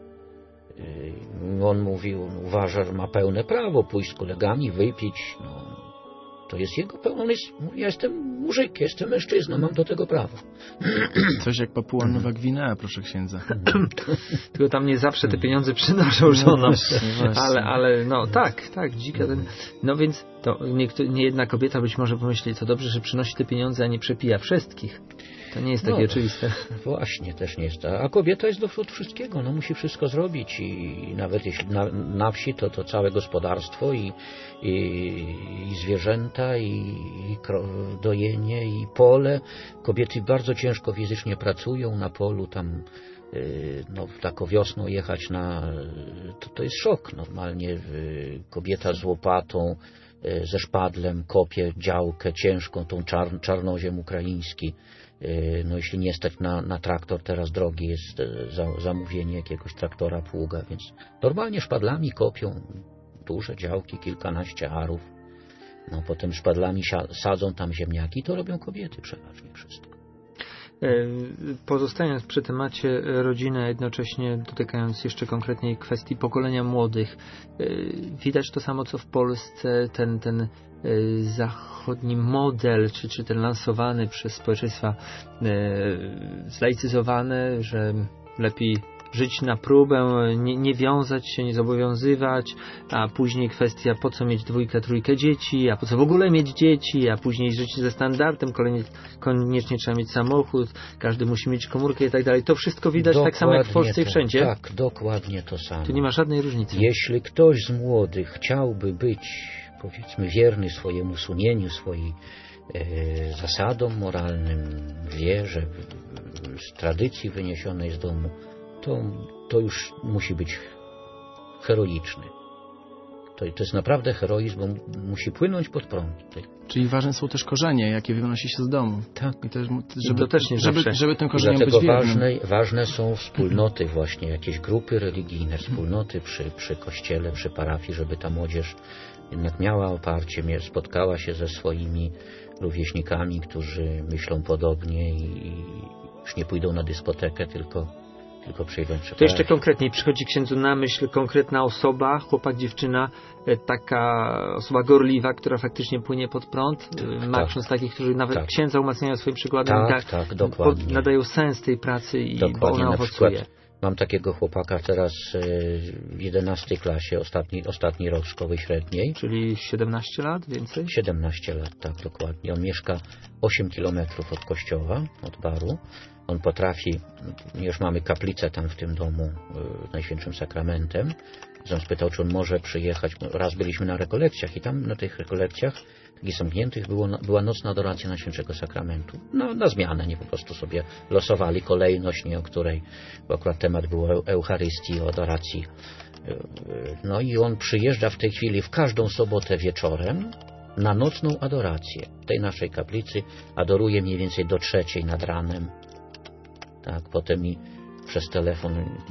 On mówił, uważa, że ma pełne prawo pójść z kolegami, wypić, no, to jest jego pełno. Ja jestem mużyk, jestem mężczyzną, mam do tego prawo. Coś jak Papua Nowa Gwinea, proszę księdza. Tylko tam nie zawsze te pieniądze przynoszą żonom. No właśnie, właśnie. Ale, ale no tak, tak, dzika ten. No więc to niektóry, nie jedna kobieta być może pomyśli, co dobrze, że przynosi te pieniądze, a nie przepija wszystkich. To nie jest takie no, oczywiste. Właśnie, też nie jest. A kobieta jest do wszystkiego, no musi wszystko zrobić i nawet jeśli na, na wsi, to, to całe gospodarstwo i, i, i zwierzęta i, i dojenie i pole. Kobiety bardzo ciężko fizycznie pracują na polu, tam no taką wiosną jechać na... To, to jest szok normalnie. Kobieta z łopatą, ze szpadlem kopie działkę ciężką, tą czar, czarnoziem ukraiński. No jeśli nie stać na, na traktor, teraz drogi jest za, zamówienie jakiegoś traktora, pługa, więc normalnie szpadlami kopią duże działki, kilkanaście arów. No potem szpadlami sadzą tam ziemniaki, to robią kobiety przeważnie wszystko. Pozostając przy temacie rodziny, a jednocześnie dotykając jeszcze konkretniej kwestii pokolenia młodych, widać to samo co w Polsce, ten, ten zachodni model, czy, czy ten lansowany przez społeczeństwa zlaicyzowane, że lepiej żyć na próbę, nie, nie wiązać się, nie zobowiązywać, a później kwestia, po co mieć dwójkę, trójkę dzieci, a po co w ogóle mieć dzieci, a później żyć ze standardem, koniecznie, koniecznie trzeba mieć samochód, każdy musi mieć komórkę i tak dalej. To wszystko widać dokładnie tak samo jak w Polsce i wszędzie. Tak, dokładnie to samo. Tu nie ma żadnej różnicy. Jeśli ktoś z młodych chciałby być, powiedzmy, wierny swojemu sumieniu, swojej e, zasadom moralnym, wierze, z tradycji wyniesionej z domu, To, to już musi być heroiczny. To, to jest naprawdę heroizm, bo musi płynąć pod prąd. Czyli ważne są też korzenie, jakie wynosi się z domu. Tak. I też, żeby, to też nie żeby, zawsze. żeby tym korzeniem Dlatego być wiernym. ważne, ważne są wspólnoty właśnie, jakieś grupy religijne, wspólnoty przy, przy kościele, przy parafii, żeby ta młodzież jednak miała oparcie, spotkała się ze swoimi rówieśnikami, którzy myślą podobnie i już nie pójdą na dyskotekę, tylko tylko przyjdą. To jeszcze konkretniej przychodzi księdzu na myśl konkretna osoba, chłopak, dziewczyna, taka osoba gorliwa, która faktycznie płynie pod prąd. Tak, ma ksiądz takich, którzy nawet tak. księdza umacniają swoim przykładem. Tak, tak, dokładnie. Pod, nadają sens tej pracy i dokładnie. bo ona na owocuje. Przykład mam takiego chłopaka teraz w jedenastej klasie, ostatni, ostatni rok szkoły średniej. Czyli siedemnaście lat, więcej? siedemnaście lat, tak, dokładnie. On mieszka osiem kilometrów od kościoła, od baru. On potrafi, już mamy kaplicę tam w tym domu z Najświętszym Sakramentem. On spytał, czy on może przyjechać. Raz byliśmy na rekolekcjach i tam na tych rekolekcjach takich zamkniętych było, była nocna adoracja Najświętszego Sakramentu. No, na zmianę, nie po prostu sobie losowali kolejność, nie o której, bo akurat temat był Eucharystii, o adoracji. No i on przyjeżdża w tej chwili w każdą sobotę wieczorem na nocną adorację. W tej naszej kaplicy adoruje mniej więcej do trzeciej nad ranem. Tak, potem mi przez telefon,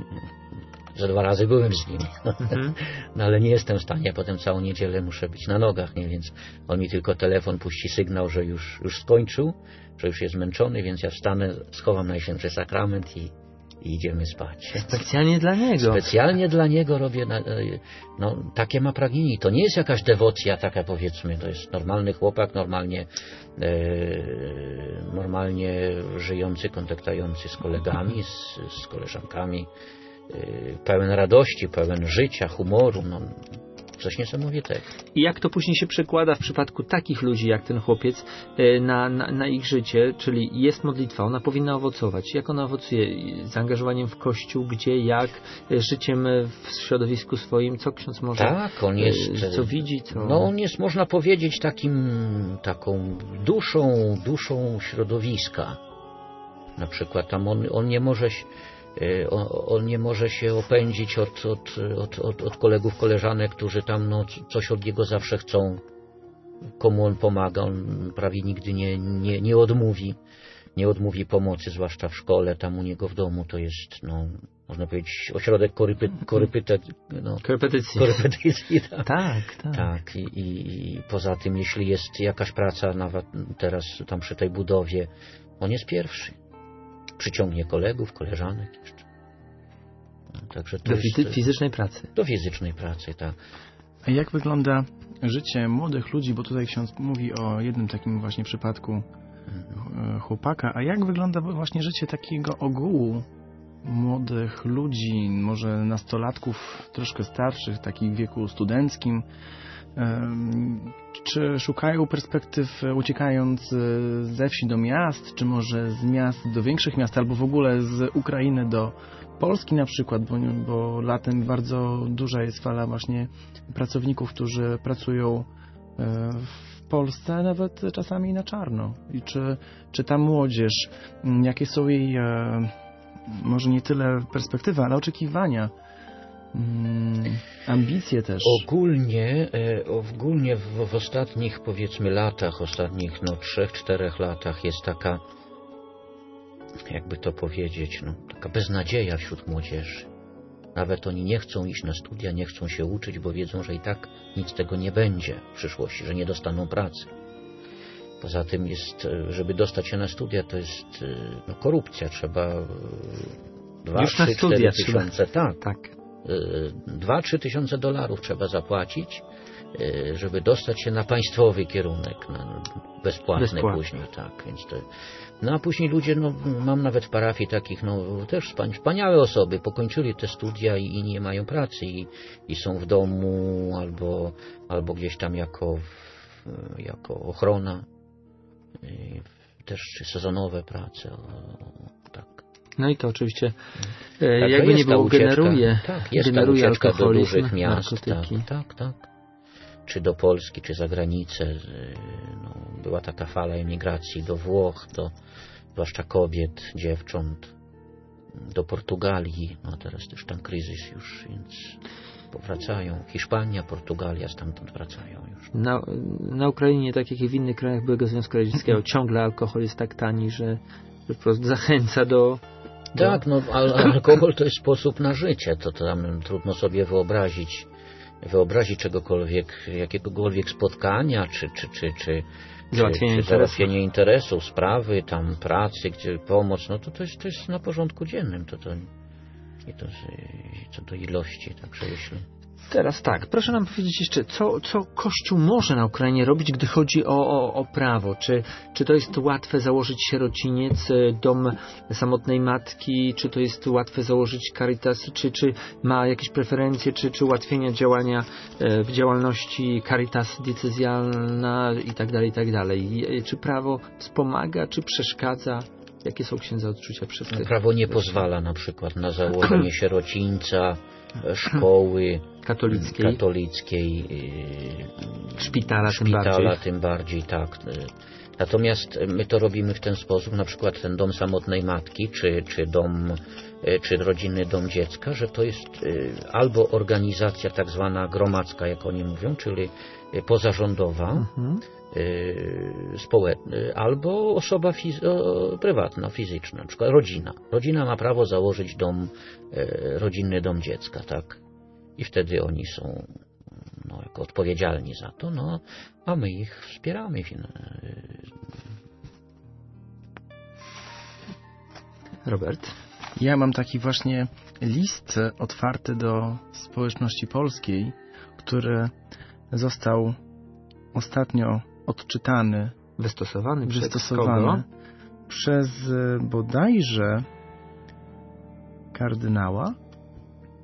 że dwa razy byłem z nim, mhm. no ale nie jestem w stanie, potem całą niedzielę muszę być na nogach, nie? Więc on mi tylko telefon puści sygnał, że już, już skończył, że już jest zmęczony, więc ja wstanę, schowam Najświętszy Sakrament i, i idziemy spać. Specjalnie dla niego. Specjalnie dla niego robię, no takie ma pragnienie. To nie jest jakaś dewocja taka, powiedzmy, to jest normalny chłopak, normalnie e, normalnie żyjący, kontaktujący z kolegami, z, z koleżankami, e, pełen radości, pełen życia, humoru, no Coś niesamowitego. I jak to później się przekłada w przypadku takich ludzi jak ten chłopiec e, na, na, na ich życie, czyli jest modlitwa, ona powinna owocować. Jak ona owocuje? Zaangażowaniem w Kościół, gdzie, jak, e, życiem w środowisku swoim, co ksiądz może, tak, on jest, e, co widzi, co... No on jest, można powiedzieć, takim, taką duszą, duszą środowiska. Na przykład tam on, on nie może się On, on nie może się opędzić od, od, od, od, od kolegów, koleżanek, którzy tam no, coś od niego zawsze chcą, komu on pomaga. On prawie nigdy nie, nie, nie odmówi, nie odmówi pomocy, zwłaszcza w szkole, tam u niego w domu to jest, no, można powiedzieć, ośrodek korypy, korypyte, no, korepetycji. korepetycji tak. tak, tak. tak. I, i, I poza tym, jeśli jest jakaś praca, nawet teraz tam przy tej budowie, on jest pierwszy. Przyciągnie kolegów, koleżanek jeszcze. No, także to do jest, fizycznej pracy. Do fizycznej pracy, tak. A jak wygląda życie młodych ludzi, bo tutaj ksiądz mówi o jednym takim właśnie przypadku mhm. chłopaka, a jak wygląda właśnie życie takiego ogółu młodych ludzi, może nastolatków troszkę starszych, takich w wieku studenckim? Czy szukają perspektyw uciekając ze wsi do miast, czy może z miast do większych miast, albo w ogóle z Ukrainy do Polski na przykład, bo, bo latem bardzo duża jest fala właśnie pracowników, którzy pracują w Polsce, nawet czasami na czarno. I czy, czy ta młodzież, jakie są jej może nie tyle perspektywy, ale oczekiwania, Hmm, ambicje też. Ogólnie, e, ogólnie w, w ostatnich, powiedzmy, latach, ostatnich no trzech, czterech latach jest taka, jakby to powiedzieć, no, taka beznadzieja wśród młodzieży. Nawet oni nie chcą iść na studia, nie chcą się uczyć, bo wiedzą, że i tak nic z tego nie będzie w przyszłości, że nie dostaną pracy. Poza tym jest, żeby dostać się na studia, to jest no, korupcja. Trzeba dwa, trzy, cztery tysiące, tak. tak. dwa trzy tysiące dolarów trzeba zapłacić, żeby dostać się na państwowy kierunek, na bezpłatny Bezpłatne. później, tak, więc to, no a później ludzie, no mam nawet w parafii takich, no też wspaniałe osoby, pokończyli te studia i, i nie mają pracy i, i są w domu albo, albo gdzieś tam jako, jako ochrona, też sezonowe prace, o, tak. No i to oczywiście tak, jakby nie było ucieczka, generuje, tak, jest generuje ta ucieczka do alkoholizm, dużych miast, narkotyki. tak, tak, tak. Czy do Polski, czy za granicę. No, była taka fala emigracji do Włoch, do, zwłaszcza kobiet, dziewcząt, do Portugalii. No teraz też tam kryzys już, więc powracają. Hiszpania, Portugalia, stamtąd wracają już. Na, na Ukrainie, tak jak i w innych krajach byłego Związku Radzieckiego, ciągle alkohol jest tak tani, że po prostu zachęca do... Tak, no al alkohol to jest sposób na życie. To, to tam trudno sobie wyobrazić wyobrazić czegokolwiek, jakiegokolwiek spotkania, czy, czy, czy, czy, załatwienie, czy, czy załatwienie interesów, sprawy, tam pracy, gdzie pomoc, no to to jest, to jest na porządku dziennym. To, to, i to, co do ilości, także jeśli... Teraz tak, proszę nam powiedzieć jeszcze, co, co Kościół może na Ukrainie robić, gdy chodzi o, o, o prawo? Czy, czy to jest łatwe założyć sierociniec, dom samotnej matki? Czy to jest łatwe założyć Caritas? Czy, czy ma jakieś preferencje, czy, czy ułatwienia działania w działalności Caritas diecezjalna i tak dalej, i tak dalej? Czy prawo wspomaga, czy przeszkadza? Jakie są księdza odczucia przez tych? Prawo nie pozwala na przykład na założenie sierocińca, szkoły katolickiej, katolickiej szpitala, szpitala tym bardziej. tym bardziej, tak. Natomiast my to robimy w ten sposób, na przykład ten dom samotnej matki, czy, czy dom, czy rodzinny dom dziecka, że to jest albo organizacja tak zwana gromadzka, jak oni mówią, czyli pozarządowa, mhm. społeczna, albo osoba fiz prywatna, fizyczna, na przykład rodzina. Rodzina ma prawo założyć dom, rodzinny dom dziecka, tak? I wtedy oni są no, jako odpowiedzialni za to, no, a my ich wspieramy. Robert? Ja mam taki właśnie list otwarty do społeczności polskiej, który został ostatnio odczytany, wystosowany, wystosowany przez bodajże kardynała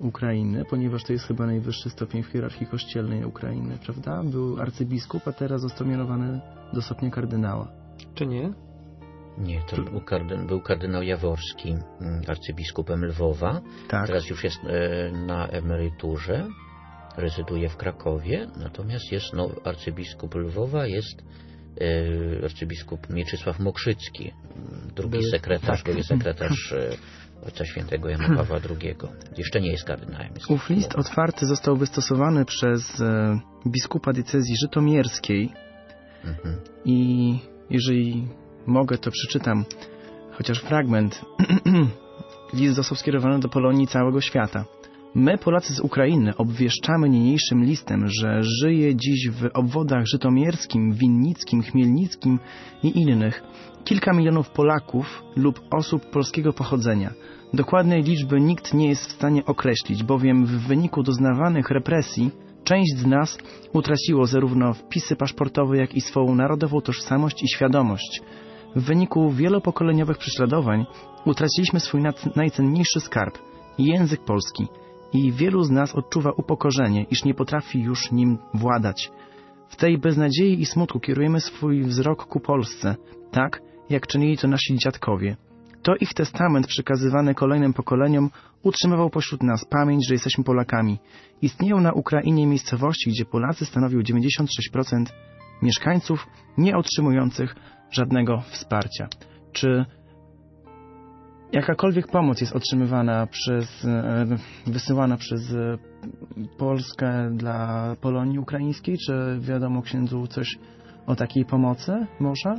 Ukrainy, ponieważ to jest chyba najwyższy stopień w hierarchii kościelnej Ukrainy, prawda? Był arcybiskup, a teraz został mianowany do stopnia kardynała. Czy nie? Nie, to był, kardyn, był kardynał Jaworski, arcybiskupem Lwowa. Tak. Teraz już jest e, na emeryturze, rezyduje w Krakowie, natomiast jest no, arcybiskup Lwowa, jest e, arcybiskup Mieczysław Mokrzycki, drugi Były, sekretarz, tak. drugi sekretarz e, Ojca Świętego Jana Pawła drugiego. Jeszcze nie jest kardynałem. Jest Ów list otwarty został wystosowany przez e, biskupa diecezji żytomierskiej mhm. i jeżeli mogę, to przeczytam chociaż fragment. List został skierowany do Polonii i całego świata. My, Polacy z Ukrainy, obwieszczamy niniejszym listem, że żyje dziś w obwodach żytomierskim, winnickim, chmielnickim i innych kilka milionów Polaków lub osób polskiego pochodzenia. Dokładnej liczby nikt nie jest w stanie określić, bowiem w wyniku doznawanych represji część z nas utraciło zarówno wpisy paszportowe, jak i swą narodową tożsamość i świadomość. W wyniku wielopokoleniowych prześladowań utraciliśmy swój najcenniejszy skarb – język polski i wielu z nas odczuwa upokorzenie, iż nie potrafi już nim władać. W tej beznadziei i smutku kierujemy swój wzrok ku Polsce, tak jak czynili to nasi dziadkowie. To ich testament przekazywany kolejnym pokoleniom utrzymywał pośród nas pamięć, że jesteśmy Polakami. Istnieją na Ukrainie miejscowości, gdzie Polacy stanowią dziewięćdziesiąt sześć procent mieszkańców nie otrzymujących żadnego wsparcia. Czy jakakolwiek pomoc jest otrzymywana przez, wysyłana przez Polskę dla Polonii ukraińskiej? Czy wiadomo księdzu coś o takiej pomocy może?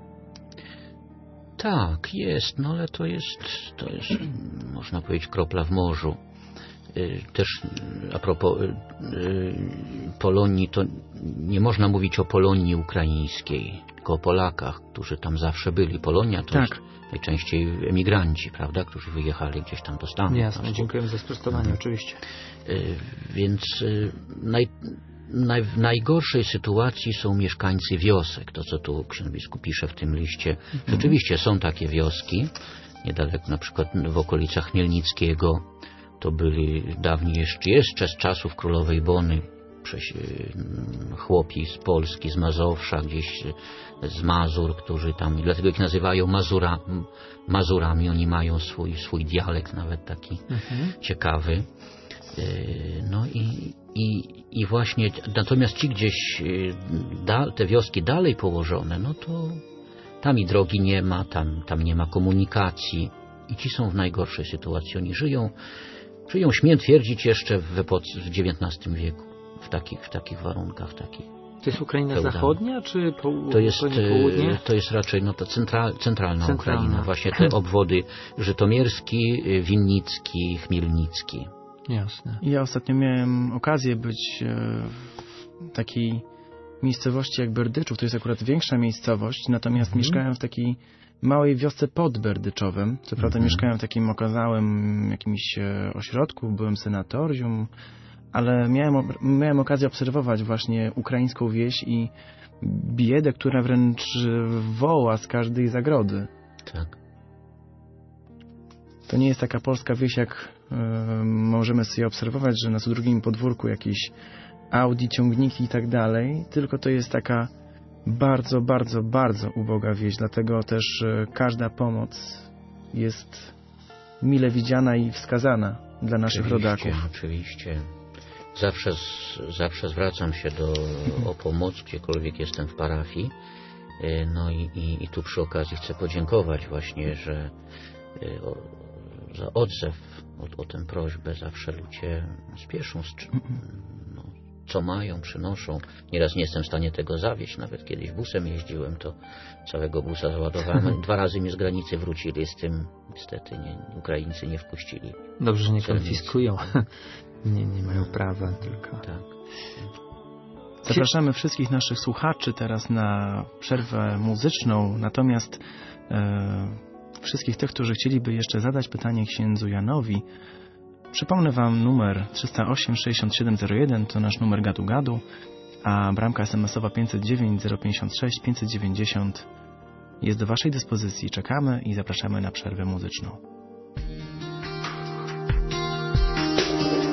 Tak, jest, no ale to jest, to jest, można powiedzieć, kropla w morzu. Też a propos Polonii, to nie można mówić o Polonii ukraińskiej, tylko o Polakach, którzy tam zawsze byli. Polonia to tak. jest najczęściej emigranci, prawda, którzy wyjechali gdzieś tam do Stanów. Jasne, dziękujemy za sprostowanie, hmm. oczywiście. Więc naj, naj, w najgorszej sytuacji są mieszkańcy wiosek, to co tu ksiądz biskup pisze w tym liście. Mhm. Rzeczywiście są takie wioski, niedaleko na przykład w okolicach Chmielnickiego, to byli dawniej jeszcze, jeszcze z czasów królowej Bony chłopi z Polski, z Mazowsza, gdzieś z Mazur, którzy tam, dlatego ich nazywają Mazura, Mazurami, oni mają swój, swój dialekt nawet taki mhm. ciekawy. No i, i, i właśnie, natomiast ci gdzieś, da, te wioski dalej położone, no to tam i drogi nie ma, tam, tam nie ma komunikacji i ci są w najgorszej sytuacji. Oni żyją, żyją śmiem twierdzić jeszcze w, epoce, w dziewiętnastym wieku, w takich, w takich warunkach, w takich. To jest Ukraina feudalna. Zachodnia, czy po, to jest, południe? To jest raczej no, to central, centralna, centralna Ukraina. Właśnie te obwody żytomierski, winnicki, chmielnicki. Jasne. Ja ostatnio miałem okazję być w takiej miejscowości jak Berdyczów. To jest akurat większa miejscowość, natomiast mhm. mieszkałem w takiej małej wiosce pod Berdyczowem. Co prawda mhm. mieszkałem w takim okazałym jakimś ośrodku, byłem senatorium, ale miałem, miałem okazję obserwować właśnie ukraińską wieś i biedę, która wręcz woła z każdej zagrody. Tak. To nie jest taka polska wieś, jak y, możemy sobie obserwować, że na co drugim podwórku jakieś Audi, ciągniki i tak dalej, tylko to jest taka bardzo, bardzo, bardzo uboga wieś, dlatego też y, każda pomoc jest mile widziana i wskazana dla naszych oczywiście, rodaków. Oczywiście. Zawsze, zawsze zwracam się do, o pomoc, gdziekolwiek jestem w parafii. No i, i, i tu przy okazji chcę podziękować właśnie, że o, za odzew o, o tę prośbę zawsze ludzie spieszą, z czym, no, co mają, przynoszą. Nieraz nie jestem w stanie tego zawieść, nawet kiedyś busem jeździłem, to całego busa załadowałem. Dwa razy mi z granicy wrócili z tym, niestety nie, Ukraińcy nie wpuścili. Dobrze, że nie konfiskują. Nie, nie mają prawa, tylko... Tak. Zapraszamy wszystkich naszych słuchaczy teraz na przerwę muzyczną, natomiast e, wszystkich tych, którzy chcieliby jeszcze zadać pytanie księdzu Janowi, przypomnę Wam numer trzysta osiem sześćdziesiąt siedem zero jeden, to nasz numer Gadu Gadu, a bramka es em es owa pięćset dziewięć zero pięćdziesiąt sześć pięćset dziewięćdziesiąt jest do Waszej dyspozycji. Czekamy i zapraszamy na przerwę muzyczną.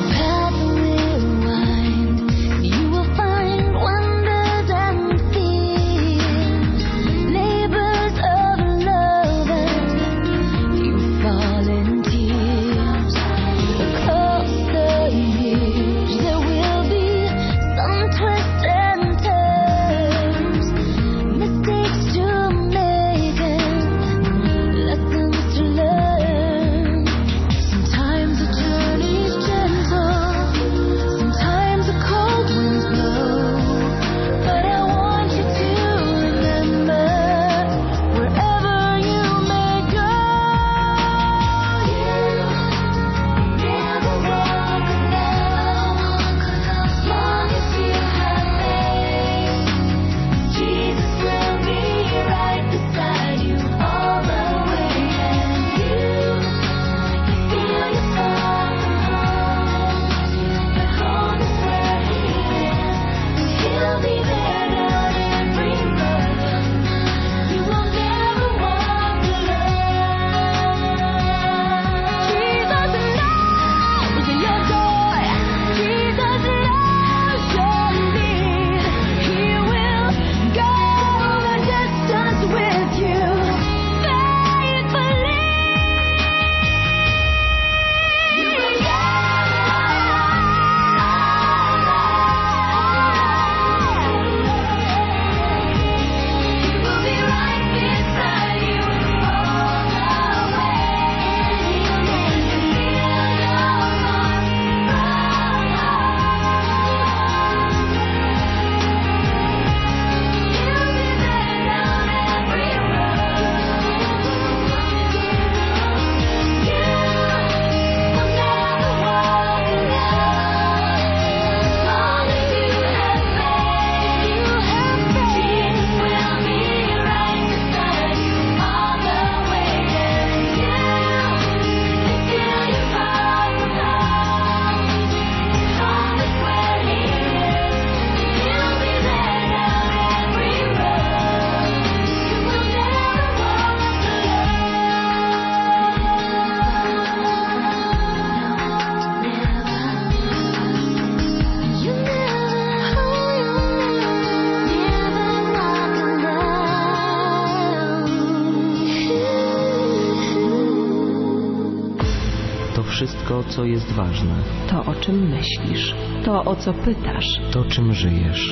wszystko, co jest ważne. To, o czym myślisz. To, o co pytasz. To, czym żyjesz.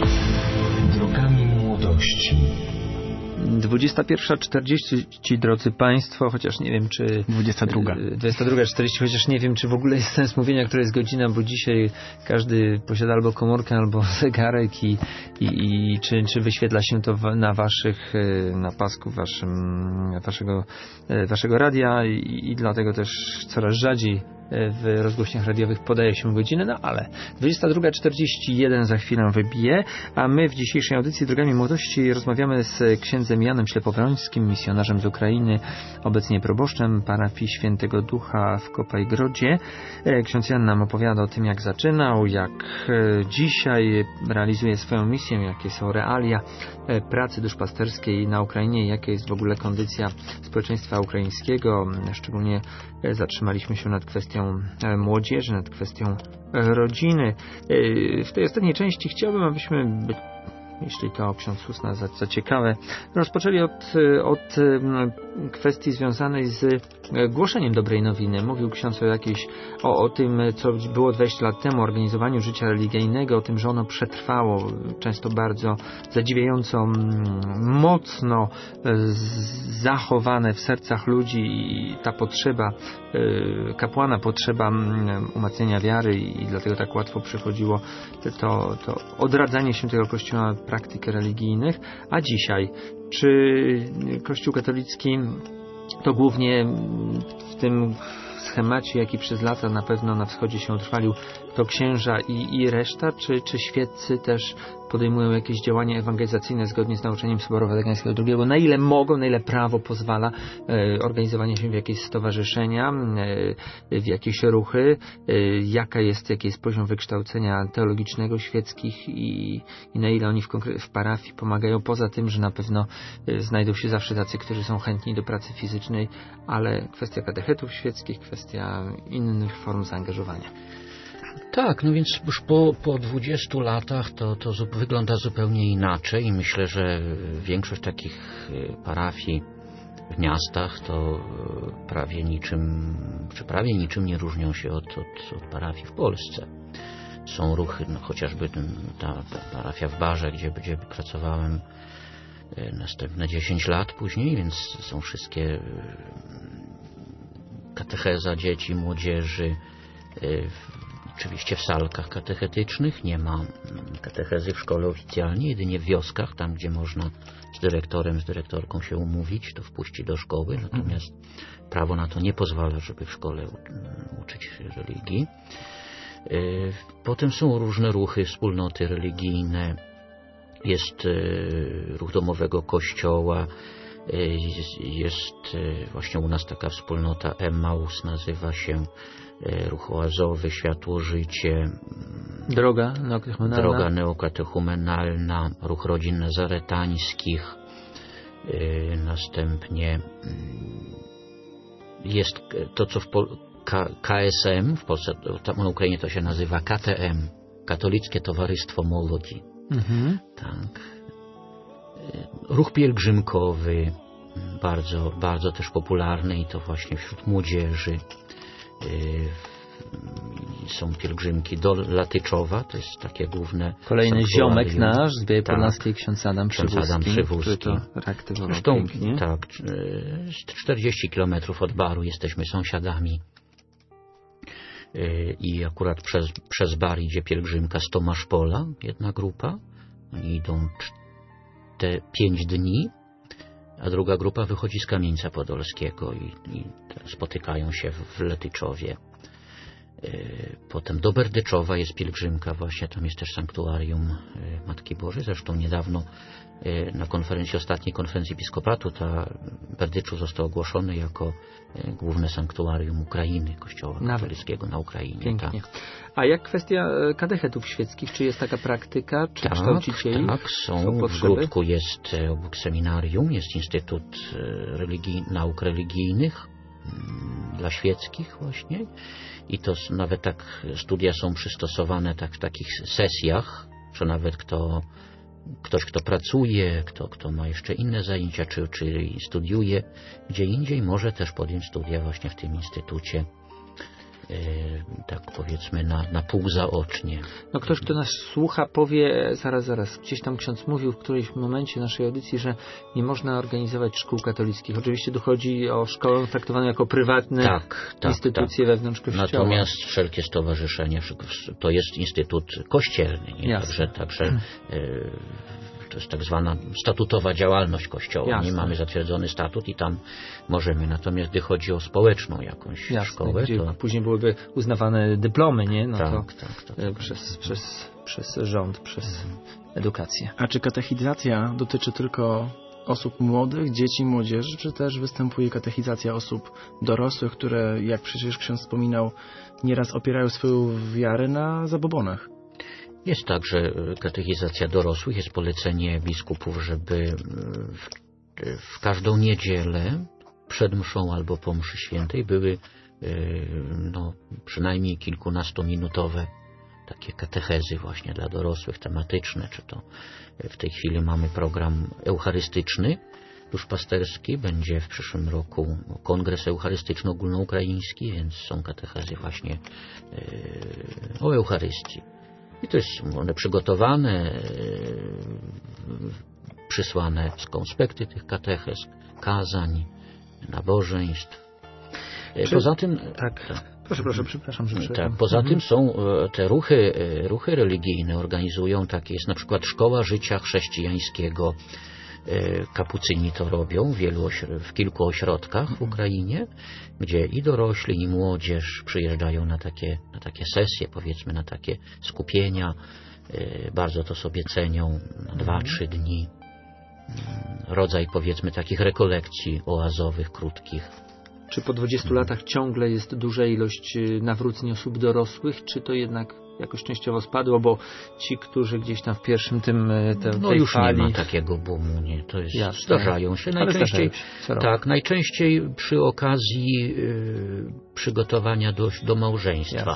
Drogami młodości. dwudziesta pierwsza czterdzieści, drodzy Państwo, chociaż nie wiem, czy... dwudziesta druga. dwudziesta druga czterdzieści, chociaż nie wiem, czy w ogóle jest sens mówienia, która jest godzina, bo dzisiaj każdy posiada albo komórkę, albo zegarek i, i, i czy, czy wyświetla się to na waszych, na pasku waszym, waszego, waszego radia i, i dlatego też coraz rzadziej w rozgłośniach radiowych podaje się godziny, no ale dwudziesta druga czterdzieści jeden za chwilę wybije, a my w dzisiejszej audycji Drogami Młodości rozmawiamy z księdzem Janem Ślepowrońskim, misjonarzem z Ukrainy, obecnie proboszczem parafii Świętego Ducha w Kopajgrodzie. Ksiądz Jan nam opowiada o tym, jak zaczynał, jak dzisiaj realizuje swoją misję, jakie są realia pracy duszpasterskiej na Ukrainie, jaka jest w ogóle kondycja społeczeństwa ukraińskiego. Szczególnie zatrzymaliśmy się nad kwestią młodzieży, nad kwestią rodziny. W tej ostatniej części chciałbym, abyśmy, jeśli to ksiądz uzna za, za ciekawe, rozpoczęli od, od kwestii związanej z głoszeniem dobrej nowiny. Mówił ksiądz o jakiejś, o, o tym, co było dwadzieścia lat temu, o organizowaniu życia religijnego, o tym, że ono przetrwało, często bardzo zadziwiająco mocno zachowane w sercach ludzi i ta potrzeba kapłana, potrzeba umacniania wiary i dlatego tak łatwo przychodziło to, to odradzanie się tego kościoła praktyk religijnych. A dzisiaj, czy Kościół katolicki to głównie w tym schemacie, jaki przez lata na pewno na wschodzie się utrwalił, to księża i, i reszta, czy, czy świeccy też podejmują jakieś działania ewangelizacyjne zgodnie z nauczeniem Soboru Watykańskiego drugiego? Na ile mogą, na ile prawo pozwala e, organizowanie się w jakieś stowarzyszenia, e, w jakieś ruchy, e, jaka jest, jaki jest poziom wykształcenia teologicznego świeckich i, i na ile oni w, w parafii pomagają, poza tym, że na pewno e, znajdą się zawsze tacy, którzy są chętni do pracy fizycznej, ale kwestia katechetów świeckich, kwestia innych form zaangażowania. Tak, no więc już po, po dwudziestu latach to, to zu- wygląda zupełnie inaczej i myślę, że większość takich e, parafii w miastach to e, prawie niczym, czy prawie niczym nie różnią się od, od, od parafii w Polsce. Są ruchy, no chociażby ten, ta, ta parafia w Barze, gdzie, gdzie pracowałem e, następne dziesięć lat później, więc są wszystkie e, katecheza dzieci, młodzieży, e, oczywiście w salkach katechetycznych, nie ma katechezy w szkole oficjalnie, jedynie w wioskach, tam gdzie można z dyrektorem, z dyrektorką się umówić, to wpuści do szkoły, natomiast prawo na to nie pozwala, żeby w szkole uczyć religii. Potem są różne ruchy, wspólnoty religijne, jest ruch domowego kościoła, jest właśnie u nas taka wspólnota Emmaus, nazywa się ruch oazowy, światło życie, Droga neokatechumenalna. droga neokatechumenalna, ruch rodzin nazaretańskich. Następnie jest to, co w Pol- K- KSM, w Polsce, tam na Ukrainie to się nazywa K T M, Katolickie Towarzystwo Młodzi. Mhm. Tak. Ruch pielgrzymkowy, bardzo, bardzo też popularny i to właśnie wśród młodzieży. Są pielgrzymki do Latyczowa, to jest takie główne Kolejny sanktuarium. ziomek nasz z Białej Tak. Podlaskiej, ksiądz Adam Ksiądz Przywódzki, Adam Przywódzki. który to reaktywował Zresztą pięknie. tak, czterdzieści kilometrów od Baru jesteśmy sąsiadami. I akurat przez, przez Bar idzie pielgrzymka z Tomaszpola, jedna grupa. Oni idą te pięć dni, a druga grupa wychodzi z Kamieńca Podolskiego i, i spotykają się w, w Letyczowie. Potem do Berdyczowa jest pielgrzymka, właśnie tam jest też sanktuarium Matki Bożej. Zresztą niedawno na konferencji, ostatniej konferencji episkopatu, ta Berdyczów został ogłoszony jako główne sanktuarium Ukrainy, Kościoła katolickiego na Ukrainie. Pięknie. Tak. A jak kwestia e, katechetów świeckich? Czy jest taka praktyka? Czy Tak, kształcicieli? tak, są. Są W potrzeby? Gródku jest e, obok seminarium, jest Instytut e, religii, Nauk Religijnych mm, dla świeckich właśnie. I to s- nawet tak studia są przystosowane tak w takich sesjach, że nawet kto, ktoś, kto pracuje, kto, kto ma jeszcze inne zajęcia, czy, czy studiuje gdzie indziej, może też podjąć studia właśnie w tym instytucie. e, Tak powiedzmy na, na pół zaocznie. No ktoś, kto nas słucha, powie, zaraz, zaraz, gdzieś tam ksiądz mówił w którymś momencie naszej audycji, że nie można organizować szkół katolickich. Oczywiście tu chodzi o szkołę traktowaną jako prywatne Tak, tak, instytucje tak. wewnątrz Kościoła. Natomiast wszelkie stowarzyszenie to jest instytut kościelny, nie? Jasne. Także, także e, to jest tak zwana statutowa działalność Kościoła. Jasne. Nie mamy zatwierdzony statut i tam możemy. Natomiast gdy chodzi o społeczną jakąś Jasne, szkołę, gdzie to później byłyby uznawane dyplomy, nie? No tak, to tak, tak, e, tak. przez, przez, przez rząd, przez edukację. A czy katechizacja dotyczy tylko osób młodych, dzieci, młodzieży, czy też występuje katechizacja osób dorosłych, które, jak przecież ksiądz wspominał, nieraz opierają swoją wiarę na zabobonach? Jest także katechizacja dorosłych, jest polecenie biskupów, żeby w, w każdą niedzielę przed mszą albo po mszy świętej były no, przynajmniej kilkunastominutowe takie katechezy właśnie dla dorosłych, tematyczne, czy to w tej chwili mamy program eucharystyczny, duszpasterski, będzie w przyszłym roku kongres eucharystyczny ogólnoukraiński, więc są katechezy właśnie o Eucharystii. I to jest one przygotowane, przysłane z konspekty tych katechez, kazań, nabożeństw. Czy- Poza tym, Tak. Proszę, proszę, przepraszam, że tak, przerwam. poza Mhm. tym są e, te ruchy, e, ruchy religijne, organizują takie, jest na przykład Szkoła Życia Chrześcijańskiego, e, kapucyni to robią w, wielu, ośro- w kilku ośrodkach w Ukrainie, gdzie i dorośli, i młodzież przyjeżdżają na takie, na takie sesje, powiedzmy, na takie skupienia, e, bardzo to sobie cenią, na dwa, trzy dni. Mm, Rodzaj, powiedzmy, takich rekolekcji oazowych, krótkich. Czy po dwudziestu latach ciągle jest duża ilość y, nawróceń osób dorosłych, czy to jednak jakoś częściowo spadło, bo ci, którzy gdzieś tam w pierwszym tym y, te, No tej już fali... nie ma takiego boomu, nie, to jest, Jasne. zdarzają się. Ale Najczęściej, zdarzają się, co roku. tak, najczęściej przy okazji y, przygotowania do, do małżeństwa. Jasne.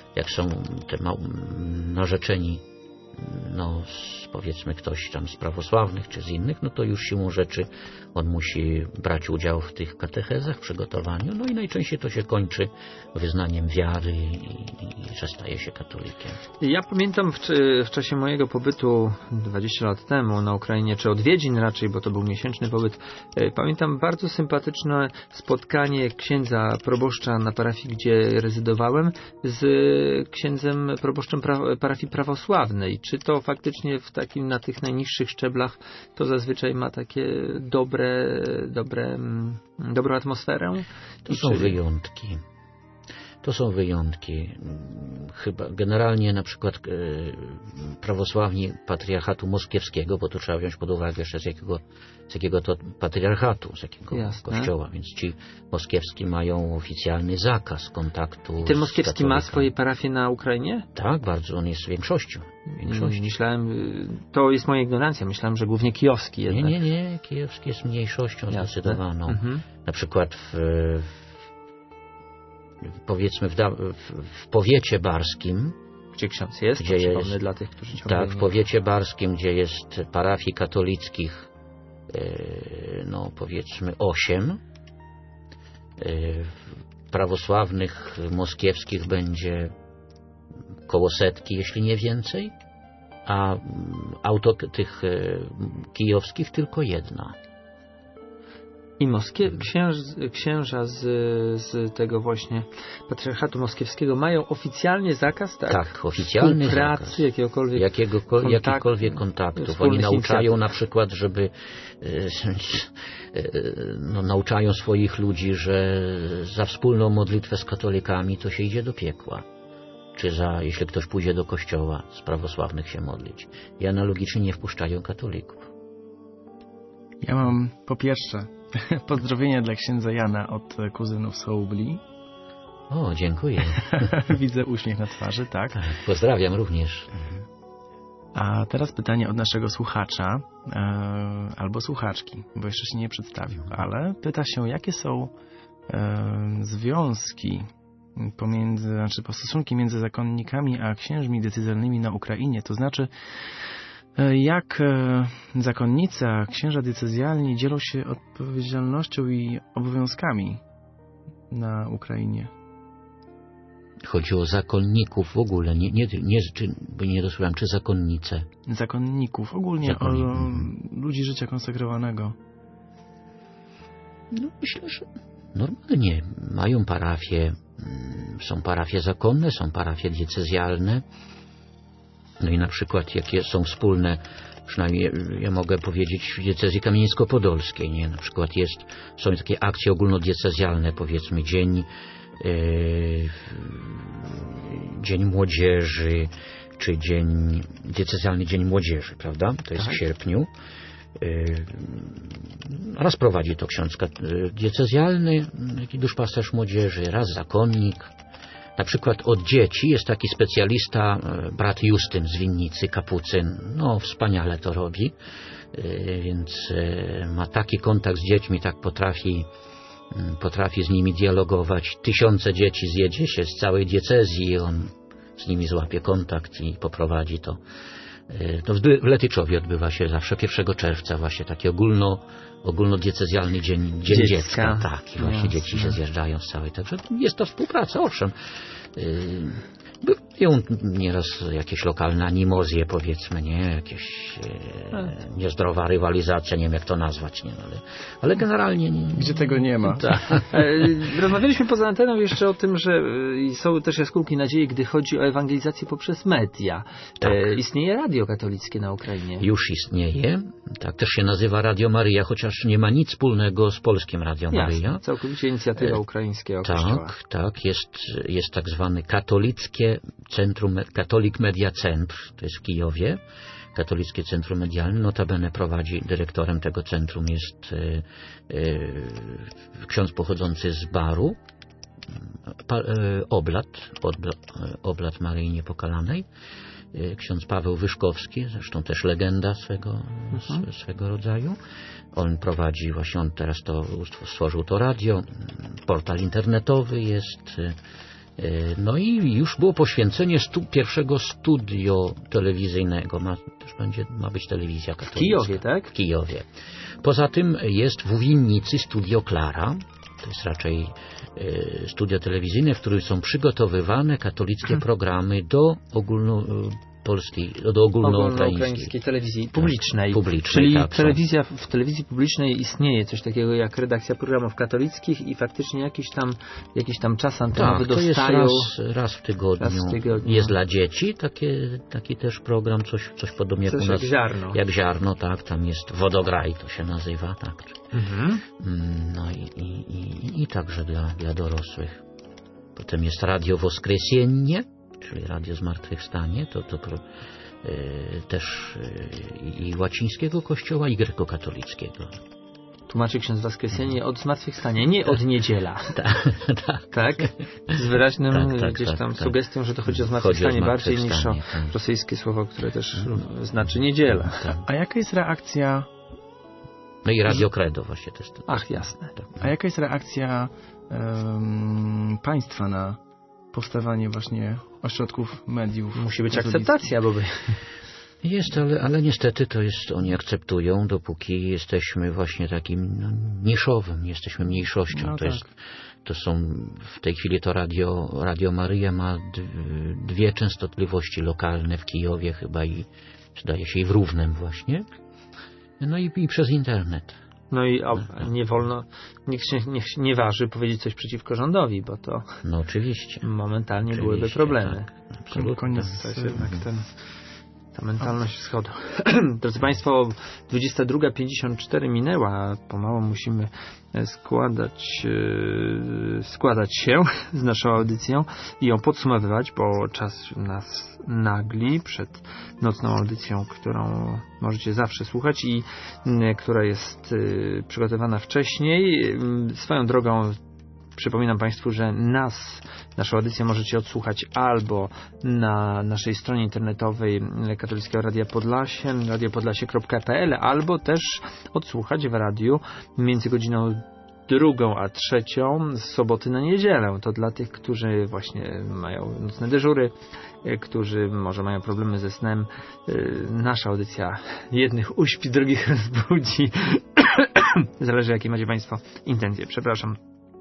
jak są te narzeczeni, no z, powiedzmy ktoś tam z prawosławnych czy z innych, no to już siłą rzeczy on musi brać udział w tych katechezach, przygotowaniu, no i najczęściej to się kończy wyznaniem wiary i, i że staje się katolikiem. Ja pamiętam w, w czasie mojego pobytu dwadzieścia lat temu na Ukrainie, czy odwiedzin raczej, bo to był miesięczny pobyt, pamiętam bardzo sympatyczne spotkanie księdza proboszcza na parafii, gdzie rezydowałem, z księdzem proboszczem pra, parafii prawosławnej. Czy to faktycznie w takim, na tych najniższych szczeblach to zazwyczaj ma takie dobre, dobre, dobrą atmosferę? To są wyjątki. To są wyjątki. Chyba generalnie na przykład e, prawosławni patriarchatu moskiewskiego, bo to trzeba wziąć pod uwagę jeszcze z jakiego, z jakiego to patriarchatu, z jakiego Jasne. kościoła, więc ci moskiewscy mają oficjalny zakaz kontaktu. I ten moskiewski ma swoje parafie na Ukrainie? Tak, bardzo, on jest większością. większością. Myślałem, to jest moja ignorancja, myślałem, że głównie kijowski jednak. Nie, nie, nie, kijowski jest mniejszością Jasne. zdecydowaną. Mhm. Na przykład w, w powiedzmy w, w, w powiecie barskim, gdzie ksiądz jest, gdzie jest dla tych, którzy tak, w powiecie barskim, gdzie jest parafii katolickich no powiedzmy osiem, prawosławnych moskiewskich będzie koło setki, jeśli nie więcej, a auto tych kijowskich tylko jedna. I Moskie, księż, księża z, z tego właśnie patriarchatu moskiewskiego mają oficjalnie zakaz, tak? Tak, oficjalny pracy, zakaz. jakiegokolwiek, Jakiegokol, kontakt, jakichkolwiek kontaktów. Oni nauczają na przykład, żeby no, nauczają swoich ludzi, że za wspólną modlitwę z katolikami to się idzie do piekła. Czy za, jeśli ktoś pójdzie do kościoła z prawosławnych się modlić. I analogicznie nie wpuszczają katolików. Ja mam po pierwsze pozdrowienia dla księdza Jana od kuzynów z Hołbli. O, dziękuję. Widzę uśmiech na twarzy, tak? tak. Pozdrawiam również. A teraz pytanie od naszego słuchacza e, albo słuchaczki, bo jeszcze się nie przedstawił, ale pyta się, jakie są e, związki pomiędzy, znaczy stosunki między zakonnikami a księżmi decyzjalnymi na Ukrainie, to znaczy jak zakonnicy, a księża decyzjalni dzielą się odpowiedzialnością i obowiązkami na Ukrainie. Chodzi o zakonników w ogóle, nie, nie, nie, czy, bo nie dosłyszałem, czy zakonnice. Zakonników, ogólnie Zakonników. o ludzi życia konsekrowanego. No myślę, że normalnie mają parafie, są parafie zakonne, są parafie diecezjalne. No i na przykład jakie są wspólne, przynajmniej ja mogę powiedzieć w diecezji kamieniecko-podolskiej, nie? Na przykład jest, są takie akcje ogólnodiecezjalne, powiedzmy dzień, yy, dzień młodzieży, czy dzień, diecezjalny dzień młodzieży, prawda? To jest tak. w sierpniu. Yy, raz prowadzi to ksiądz diecezjalny, taki duszpasterz młodzieży, raz zakonnik. Na przykład od dzieci jest taki specjalista, brat Justyn z Winnicy, kapucyn. No, wspaniale to robi, więc ma taki kontakt z dziećmi, tak potrafi, potrafi z nimi dialogować. Tysiące dzieci zjedzie się z całej diecezji i on z nimi złapie kontakt i poprowadzi to. To w Letyczowie odbywa się zawsze pierwszego czerwca właśnie taki ogólno, ogólnodiecezjalny dzień, dzień dziecka. dziecka. Tak, i właśnie Jasne. dzieci się zjeżdżają z całej. Także jest to współpraca, owszem. Bywają nieraz jakieś lokalne animozje, powiedzmy, nie? Jakieś e, niezdrowa rywalizacja, nie wiem jak to nazwać, nie? Ale, ale generalnie... Nie, Gdzie tego nie ma. Tak. Rozmawialiśmy poza anteną jeszcze o tym, że są też jaskółki nadziei, gdy chodzi o ewangelizację poprzez media. Tak. E, istnieje radio katolickie na Ukrainie. Już istnieje. Tak, też się nazywa Radio Maryja, chociaż nie ma nic wspólnego z polskim Radio Maryja. Jasne, całkowicie inicjatywa ukraińskiego tak, kościoła. Tak, tak. Jest, jest tak zwany katolickie Centrum, Katolik Media Centr, to jest w Kijowie. Katolickie Centrum Medialne, notabene prowadzi, dyrektorem tego centrum jest e, e, ksiądz pochodzący z Baru, pa, e, Oblat, Oblat, Oblat Maryi Niepokalanej, e, ksiądz Paweł Wyszkowski, zresztą też legenda swego, mhm. swego rodzaju. On prowadzi, właśnie on teraz to stworzył to radio, portal internetowy jest, No i już było poświęcenie stu, pierwszego studio telewizyjnego. Ma, też będzie, ma być telewizja katolicka. W Kijowie, tak? W Kijowie. Poza tym jest w Winnicy Studio Klara. To jest raczej e, studio telewizyjne, w którym są przygotowywane katolickie hmm. programy do ogólnopolskiej, do ogólnoukraińskiej telewizji publicznej. Tak, publicznej Czyli tak, telewizja, w telewizji publicznej istnieje coś takiego jak redakcja programów katolickich i faktycznie jakiś tam, jakiś tam czas antenowy tak, to dostają. Jest raz, raz, w tygodniu. raz w tygodniu. Jest dla dzieci takie, taki też program, coś, coś podobnie coś jak u nas. Jak ziarno. Jak ziarno, tak. Tam jest Wodograj, to się nazywa, tak. Mhm. No i, i, i, i także dla, dla dorosłych. Potem jest Radio Woskresenie, czyli Radio Zmartwychwstanie, to, to pro, y, też y, i łacińskiego kościoła, i grekokatolickiego. Tłumaczy ksiądz Woskresenie od zmartwychwstania, nie od niedziela. Tak, tak. Tak? Z wyraźnym tak, tak, gdzieś tam tak, sugestią, że to chodzi o zmartwychwstanie, zmartwychwstanie bardziej niż o tak. rosyjskie słowo, które też hmm. znaczy niedziela. Tak. A jaka jest reakcja... No i Radio Credo właśnie też. To, Ach, jasne. Tak. A jaka jest reakcja um, państwa na powstawanie właśnie ośrodków mediów? Musi być katolickich? akceptacja, bo by... Jest, ale, ale niestety to jest, oni akceptują, dopóki jesteśmy właśnie takim no, niszowym, jesteśmy mniejszością. No to, tak. jest, to są, w tej chwili to Radio, Radio Maryja ma d, dwie częstotliwości lokalne w Kijowie chyba i zdaje się i w Równem właśnie. No i, i przez internet. No i o, nie wolno, nikt się niech się nie waży powiedzieć coś przeciwko rządowi, bo to no oczywiście. momentalnie oczywiście, byłyby problemy. Tak, absolutnie. Koniec, To jest jednak ten, ta mentalność wschodu. Drodzy Państwo, dwudziesta druga pięćdziesiąt cztery minęła, pomału musimy składać, składać się z naszą audycją i ją podsumowywać, bo czas nas nagli przed nocną audycją, którą możecie zawsze słuchać i która jest przygotowana wcześniej. Swoją drogą przypominam Państwu, że nas, naszą audycję możecie odsłuchać albo na naszej stronie internetowej Katolickiego Radia Podlasie, radio podlasie kropka p l, albo też odsłuchać w radiu między godziną drugą a trzecią z soboty na niedzielę. To dla tych, którzy właśnie mają nocne dyżury, którzy może mają problemy ze snem. Nasza audycja jednych uśpi, drugich rozbudzi. Zależy, jakie macie Państwo intencje. Przepraszam.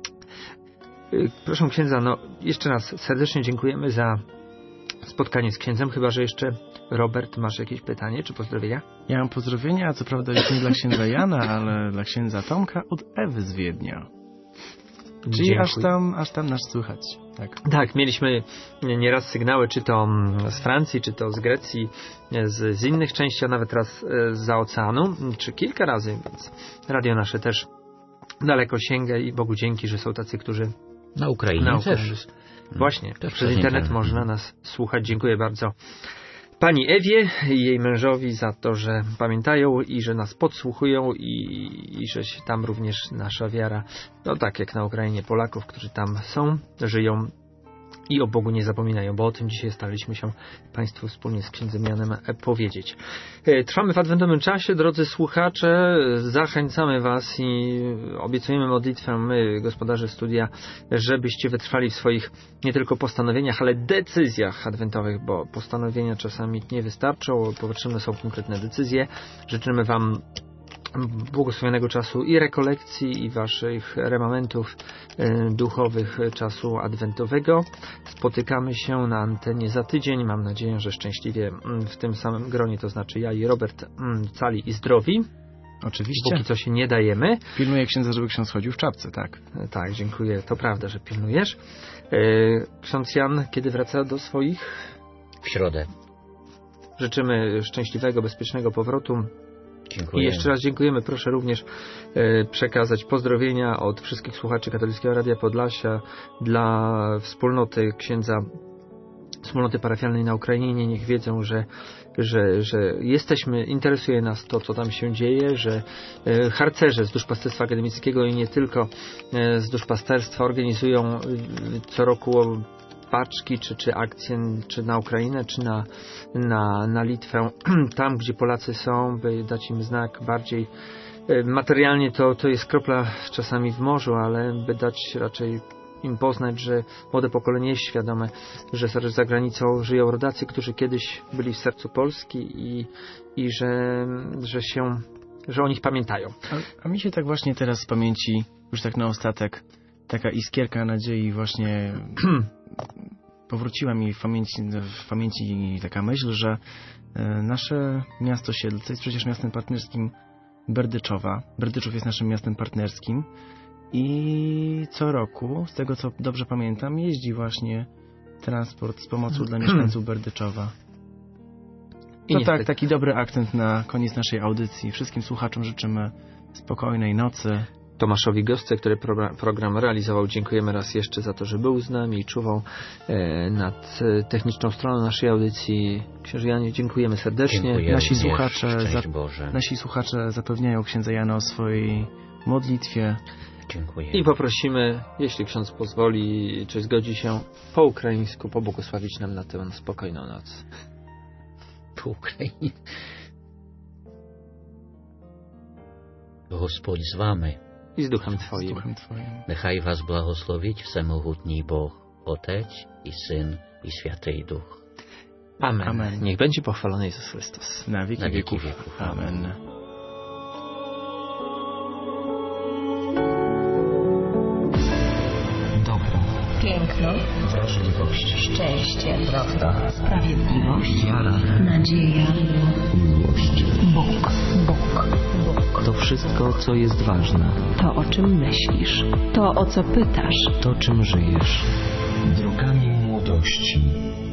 Proszę księdza, no jeszcze raz serdecznie dziękujemy za spotkanie z księdzem, chyba że jeszcze Robert, masz jakieś pytanie czy pozdrowienia? Ja mam pozdrowienia, co prawda już nie dla księdza Jana, ale dla księdza Tomka od Ewy z Wiednia. Czyli Dziękuję. aż tam, aż tam nas słychać. Tak. Tak, mieliśmy nieraz sygnały, czy to z Francji, czy to z Grecji, z, z innych części, a nawet raz zza oceanu, czy kilka razy, więc radio nasze też daleko sięga i Bogu dzięki, że są tacy, którzy Na Ukrainie na też. też. Właśnie, Też przez internet, internet można nas słuchać. Dziękuję bardzo pani Ewie i jej mężowi za to, że pamiętają i że nas podsłuchują i, i że się tam również nasza wiara, no tak jak na Ukrainie, Polaków, którzy tam są, żyją i o Bogu nie zapominają, bo o tym dzisiaj staraliśmy się Państwu wspólnie z księdzem Janem powiedzieć. Trwamy w adwentowym czasie, drodzy słuchacze, zachęcamy Was i obiecujemy modlitwę my, gospodarze studia, żebyście wytrwali w swoich nie tylko postanowieniach, ale decyzjach adwentowych, bo postanowienia czasami nie wystarczą, potrzebne są konkretne decyzje. Życzymy Wam błogosławionego czasu i rekolekcji, i waszych remomentów y, duchowych czasu adwentowego. Spotykamy się na antenie za tydzień. Mam nadzieję, że szczęśliwie w tym samym gronie, to znaczy ja i Robert, cali i zdrowi. Oczywiście. Póki co się nie dajemy. Pilnuję księdza, żeby ksiądz chodził w czapce, tak. Tak, dziękuję. To prawda, że pilnujesz. Y, ksiądz Jan, kiedy wraca do swoich? W środę. Życzymy szczęśliwego, bezpiecznego powrotu. Dziękuję. I jeszcze raz dziękujemy. Proszę również e, przekazać pozdrowienia od wszystkich słuchaczy Katolickiego Radia Podlasia dla wspólnoty księdza, wspólnoty parafialnej na Ukrainie. Niech wiedzą, że, że, że jesteśmy, interesuje nas to, co tam się dzieje, że e, harcerze z duszpasterstwa akademickiego i nie tylko e, z duszpasterstwa organizują e, co roku paczki, czy, czy akcje, czy na Ukrainę, czy na, na, na Litwę, tam gdzie Polacy są, by dać im znak bardziej materialnie, to, to jest kropla czasami w morzu, ale by dać raczej im poznać, że młode pokolenie jest świadome, że za, za granicą żyją rodacy, którzy kiedyś byli w sercu Polski i, i że, że się, że o nich pamiętają. A, a mi się tak właśnie teraz z pamięci, już tak na ostatek, taka iskierka nadziei właśnie powróciła mi w pamięci, w pamięci taka myśl, że nasze miasto Siedlce jest przecież miastem partnerskim Berdyczowa. Berdyczów jest naszym miastem partnerskim i co roku, z tego co dobrze pamiętam, jeździ właśnie transport z pomocą dla mieszkańców Berdyczowa. I No niestety. tak, taki dobry akcent na koniec naszej audycji. Wszystkim słuchaczom życzymy spokojnej nocy. Tomaszowi Gostce, który program, program realizował, dziękujemy raz jeszcze za to, że był z nami i czuwał e, nad e, techniczną stroną naszej audycji. Księże Janie, dziękujemy serdecznie. Dziękuję Nasi również. słuchacze, Szczęść za, Boże. nasi słuchacze zapewniają księdza Jana o swojej modlitwie. Dziękuję. I poprosimy, jeśli ksiądz pozwoli, czy zgodzi się, po ukraińsku pobłogosławić nam na tę spokojną noc. Po Ukrainie. Господь з вами. I z duchem Z Twoim. duchem Twoim. Нехай вас благословить всемогутній Бог, Отець і Син і Святий Дух. Amen. Amen. Niech będzie pochwalony Jezus Chrystus. Na wieki, Na wieki wieków. wieków. Amen. Dobro, Piękno, wrażliwość, szczęście, prawda, sprawiedliwość, wiara, nadzieja, miłość. Bóg, Bóg, Bóg. To wszystko, co jest ważne. To, o czym myślisz, to, o co pytasz. To, czym żyjesz. Drogami młodości.